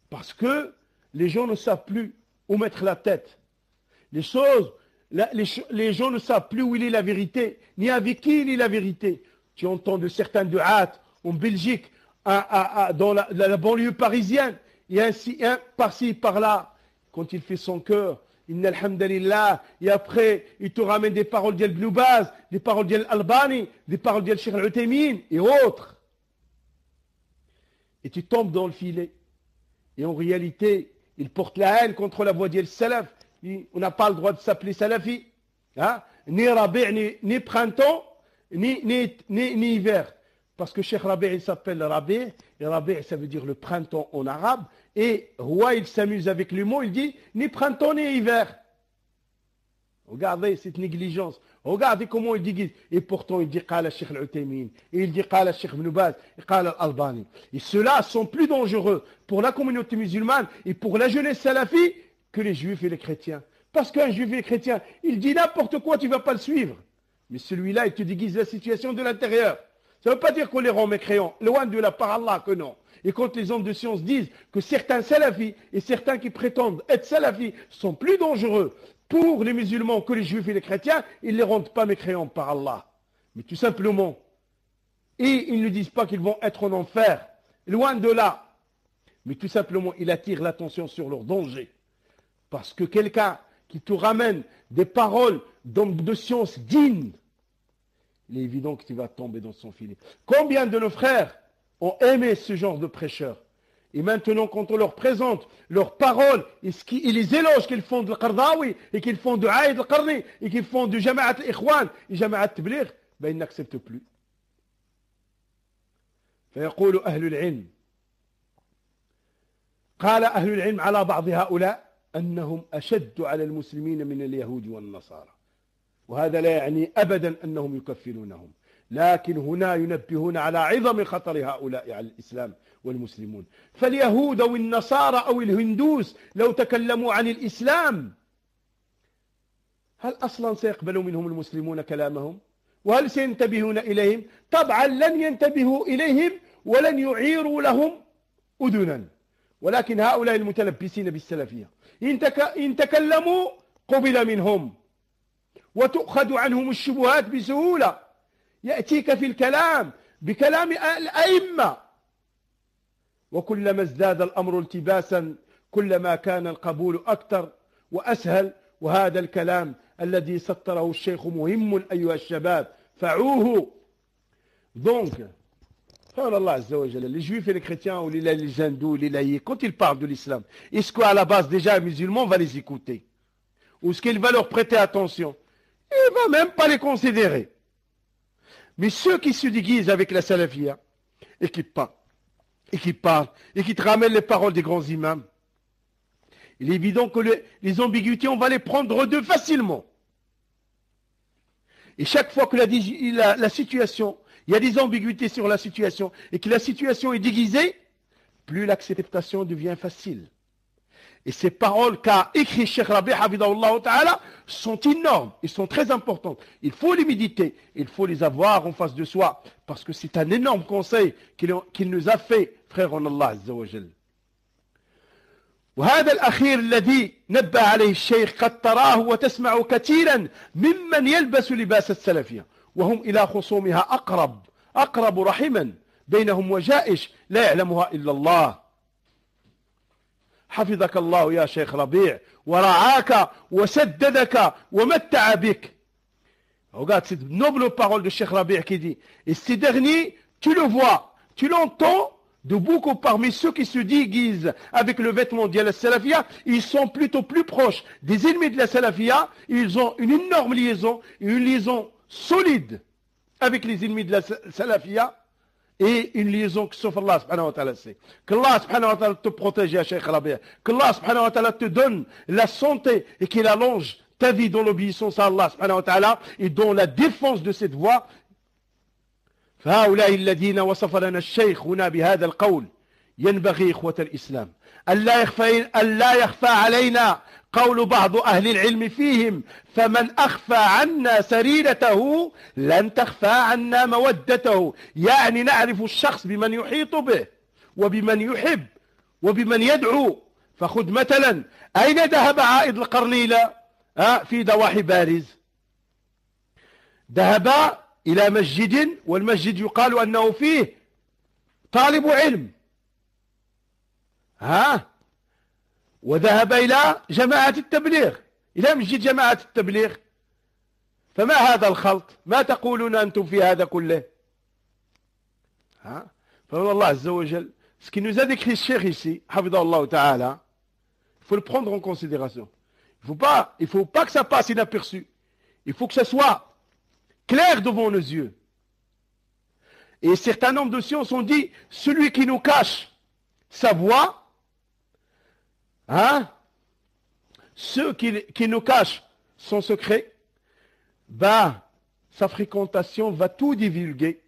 Parce que les gens ne savent plus où mettre la tête. Les choses, la, les, les gens ne savent plus où il est la vérité, ni avec qui il est la vérité. Tu entends de certains du'at en Belgique, à, à, à, dans la, la, la banlieue parisienne, il y a ainsi un par-ci, par-là. Quand il fait son cœur, Inna alhamdulillah, et après, il te ramène des paroles d'Ibn Baz, des paroles d'Al-Albani, des paroles de Cheikh Al-Uthaymin et autres. Et tu tombes dans le filet. Et en réalité, il porte la haine contre la voie d'Al-Salaf. On n'a pas le droit de s'appeler Salafi. Hein? Ni Rabi', ni, ni printemps, ni, ni, ni, ni hiver. Parce que Cheikh Rabi' il s'appelle Rabi', et Rabi' ça veut dire le printemps en arabe, et Roi il s'amuse avec le mot, il dit ni printemps ni hiver. Regardez cette négligence, regardez comment il dit, et pourtant il dit Qala Cheikh Al-Uthaymin, et il dit Qala Cheikh Ibn Baz, et Qala Al-Albani. Et ceux-là sont plus dangereux pour la communauté musulmane et pour la jeunesse salafi que les juifs et les chrétiens. Parce qu'un juif et les chrétiens, il dit n'importe quoi, tu ne vas pas le suivre. Mais celui-là, il te déguise la situation de l'intérieur. Ça ne veut pas dire qu'on les rend mécréants. Loin de là, par Allah, que non. Et quand les hommes de science disent que certains salafis et certains qui prétendent être salafis sont plus dangereux pour les musulmans que les juifs et les chrétiens, ils ne les rendent pas mécréants par Allah. Mais tout simplement. Et ils ne disent pas qu'ils vont être en enfer. Loin de là. Mais tout simplement, ils attirent l'attention sur leur danger. Parce que quelqu'un qui te ramène des paroles d'hommes de science dignes, il est évident que tu vas tomber dans son filet. Combien de nos frères ont aimé ce genre de prêcheurs? Et maintenant, quand on leur présente leurs paroles, et, et les éloges qu'ils font de Qardawi, et qu'ils font de Aïd al-Qarni, et qu'ils font de Jama'at al-Ikhwan, et Jama'at al-Tabligh, ben ils n'acceptent plus. فيقول أهل العلم قال أهل العلم على بعض هؤلاء أنهم أشد على المسلمين من اليهود والنصارى. وهذا لا يعني أبدا أنهم يكفرونهم، لكن هنا ينبهون على عظم خطر هؤلاء على الإسلام والمسلمون. فاليهود أو النصارى أو الهندوس لو تكلموا عن الإسلام هل أصلا سيقبل منهم المسلمون كلامهم؟ وهل سينتبهون إليهم؟ طبعا لن ينتبهوا إليهم ولن يعيروا لهم أذنا. ولكن هؤلاء المتلبسين بالسلفية إن تكلموا قبل منهم وتؤخذ عنهم الشبهات بسهولة. يأتيك في الكلام بكلام الأئمة، وكلما ازداد الأمر التباسا كلما كان القبول أكثر وأسهل. وهذا الكلام الذي سطره الشيخ مهم أيها الشباب، فعوه. Donc, Allah Azza wa Jalla, les juifs et les chrétiens, ou les, les hindous, les laïcs, quand ils parlent de l'islam, est-ce qu'à la base déjà un musulman va les écouter? Ou est-ce qu'il va leur prêter attention? Il ne va même pas les considérer. Mais ceux qui se déguisent avec la salafia, et qui parlent, et qui parlent, et qui te ramènent les paroles des grands imams, il est évident que les, les ambiguïtés, on va les prendre d'eux facilement. Et chaque fois que la, la, la situation, il y a des ambiguïtés sur la situation, et que la situation est déguisée, plus l'acceptation devient facile. Et ces paroles qu'a écrit Cheikh Rabi' Hafidahullah Ta'ala sont énormes, ils sont très importantes. Il faut les méditer, il faut les avoir en face de soi, parce que c'est un énorme conseil qu'il qu'il nous a fait, frère en Allah Azza wa Jal. وهذا الأخير الذي نبه عليه الشيخ قد تراه وتسمع كثيرا ممن يلبس لباس السلفية وهم إلى خصومها أقرب أقرب رحما بينهم وجائش لا يعلمها إلا الله. حفظك الله يا شيخ ربيع ورعاك وسددك ومتع بك. Regarde cette noble parole de Cheikh Rabi' qui dit, et ces derniers, tu le vois, tu l'entends, de beaucoup parmi ceux qui se déguisent avec le vêtement de la salafia, ils sont plutôt plus proches des ennemis de la salafia, ils ont une énorme liaison, une liaison solide avec les ennemis de la salafia, et une liaison que sauf Allah subhanahu wa ta'ala sait. Qu'Allah subhanahu wa ta'ala te protège, ya Cheikh Rabi', qu'Allah subhanahu wa ta'ala te donne la santé et qu'il allonge ta vie dans l'obéissance à Allah subhanahu wa ta'ala et dans la défense de cette voie. فهؤلاء الذين وصف لنا الشيخ هنا بهذا القول ينبغي إخوة الإسلام ألا يخفى, ألا يخفى علينا قول بعض أهل العلم فيهم فمن أخفى عنا سريرته لن تخفى عنا مودته. يعني نعرف الشخص بمن يحيط به وبمن يحب وبمن يدعو. فخذ مثلا أين ذهب عائد القرني إلى في ضواحي باريس؟ ذهب إلى مسجد، والمسجد يقال أنه فيه طالب علم، ها، وذهب إلى جماعة التبليغ، إلى مسجد جماعة التبليغ. فما هذا الخلط؟ ما تقولون أنتم في هذا كله؟ ها؟ فالله عز وجل, ce qui nous a décrit le cheikh ici, hafidahullah ta'ala, il faut le prendre en considération. Il ne faut pas, il faut pas que ça passe inaperçu. Il faut que ça soit clair devant nos yeux. Et certains nombres de sciences ont dit, celui qui nous cache sa voix, hein, ceux qui, qui nous cachent son secret, bah, sa fréquentation va tout divulguer.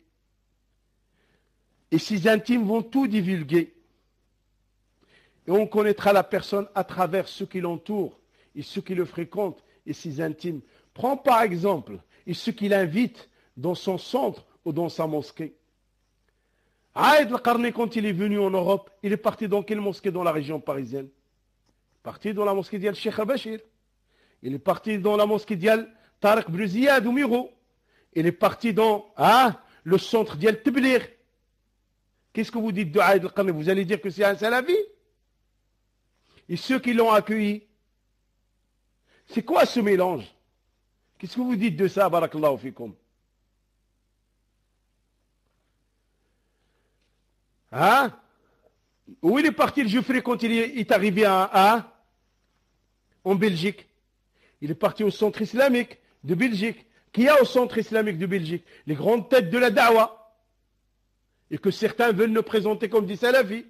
Et ses intimes vont tout divulguer. Et on connaîtra la personne à travers ceux qui l'entourent et ceux qui le fréquentent et ses intimes. Prends par exemple et ceux qui l'invitent dans son centre ou dans sa mosquée. Aïd al-Qarni, quand il est venu en Europe, il est parti dans quelle mosquée dans la région parisienne? Parti dans la mosquée d'Al Sheikh Bachir. Il est parti dans la mosquée d'Al Tariq bin Ziyad ou Miro. Il est parti dans hein, le centre d'Al Tiblir. Qu'est-ce que vous dites de Aïd al-Qarni? Vous allez dire que c'est un salafi? Et ceux qui l'ont accueilli, c'est quoi ce mélange? Qu'est-ce que vous dites de ça, barakallahu fikum? Hein? Où il est parti le Jufri quand il est arrivé à, à, en Belgique? Il est parti au centre islamique de Belgique. Qui y a au centre islamique de Belgique? Les grandes têtes de la da'wa. Et que certains veulent nous présenter comme des salafis.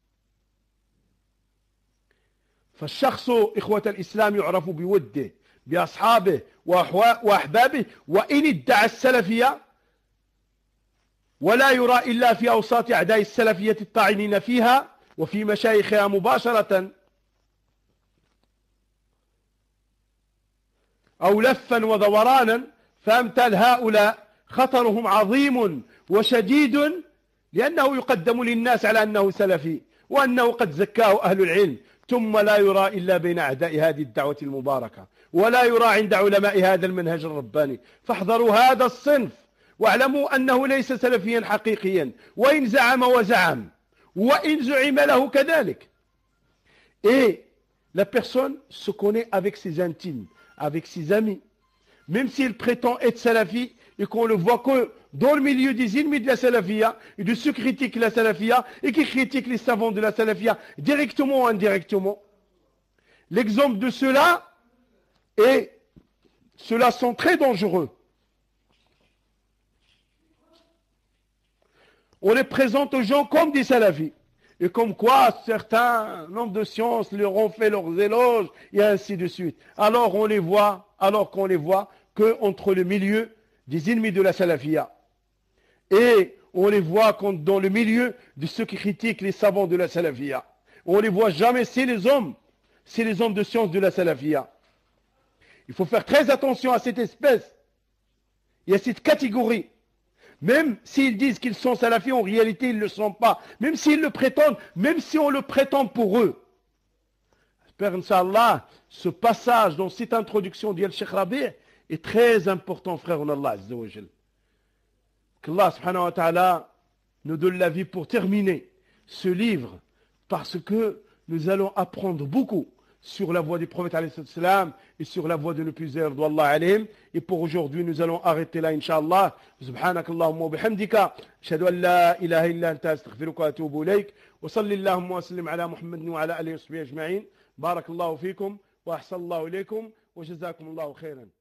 فالشخص إخوة الإسلام يعرف بوده بأصحابه وأحبابه وإن ادعى السلفية ولا يرى إلا في أوساط أعداء السلفية الطاعنين فيها وفي مشايخها مباشرة أو لفا ودورانا. فأمثال هؤلاء خطرهم عظيم وشديد، لأنه يقدم للناس على أنه سلفي وأنه قد زكاه أهل العلم، ثم لا يرى إلا بين أعداء هذه الدعوة المباركة، ولا يرى عند علماء هذا المنهج الرباني. فاحذروا هذا الصنف واعلموا أنه ليس سلفيا حقيقيا، وإن زعم وزعم وإن زعم له كذلك. Et la personne se connaît avec ses intimes, avec ses amis, même s'il prétend être salafi et qu'on le voit que dans le milieu des ennemis de la salafia et de ceux qui critiquent la salafia et qui critiquent les savants de la salafia directement ou indirectement. L'exemple de ceux-là, et ceux-là sont très dangereux. On les présente aux gens comme des salafis. Et comme quoi certains nombres de sciences leur ont fait leurs éloges et ainsi de suite. Alors on les voit, alors qu'on les voit que entre le milieu des ennemis de la salafia. Et on les voit dans le milieu de ceux qui critiquent les savants de la salafia. On ne les voit jamais, c'est les hommes, c'est les hommes de science de la salafia. Il faut faire très attention à cette espèce et à cette catégorie. Même s'ils disent qu'ils sont salafis, en réalité ils ne le sont pas. Même s'ils le prétendent, même si on le prétend pour eux. J'espère, Inch'Allah, ce passage dans cette introduction d'Al Sheikh Rabi' est très important, frère en Allah Azza wa Jal. Qu'Allah subhanahu wa ta'ala nous donne la vie pour terminer ce livre, parce que nous allons apprendre beaucoup sur la voie du prophète alayhi salam et sur la voie de nos plusieurs d'Allah alayhim. Et pour aujourd'hui, nous allons arrêter là, Inch'Allah. Subhanakallahumma wa bihamdika. Ashhadu an la ilaha illa anta astaghfiruka wa atubu ilayk. Wa sallallahu wa sallim ala Muhammadin wa ala alihi wa sahbihi ajma'in. Barakallahu fikum wa ahsanallahu ilaykum wa jazakumullahu khairan.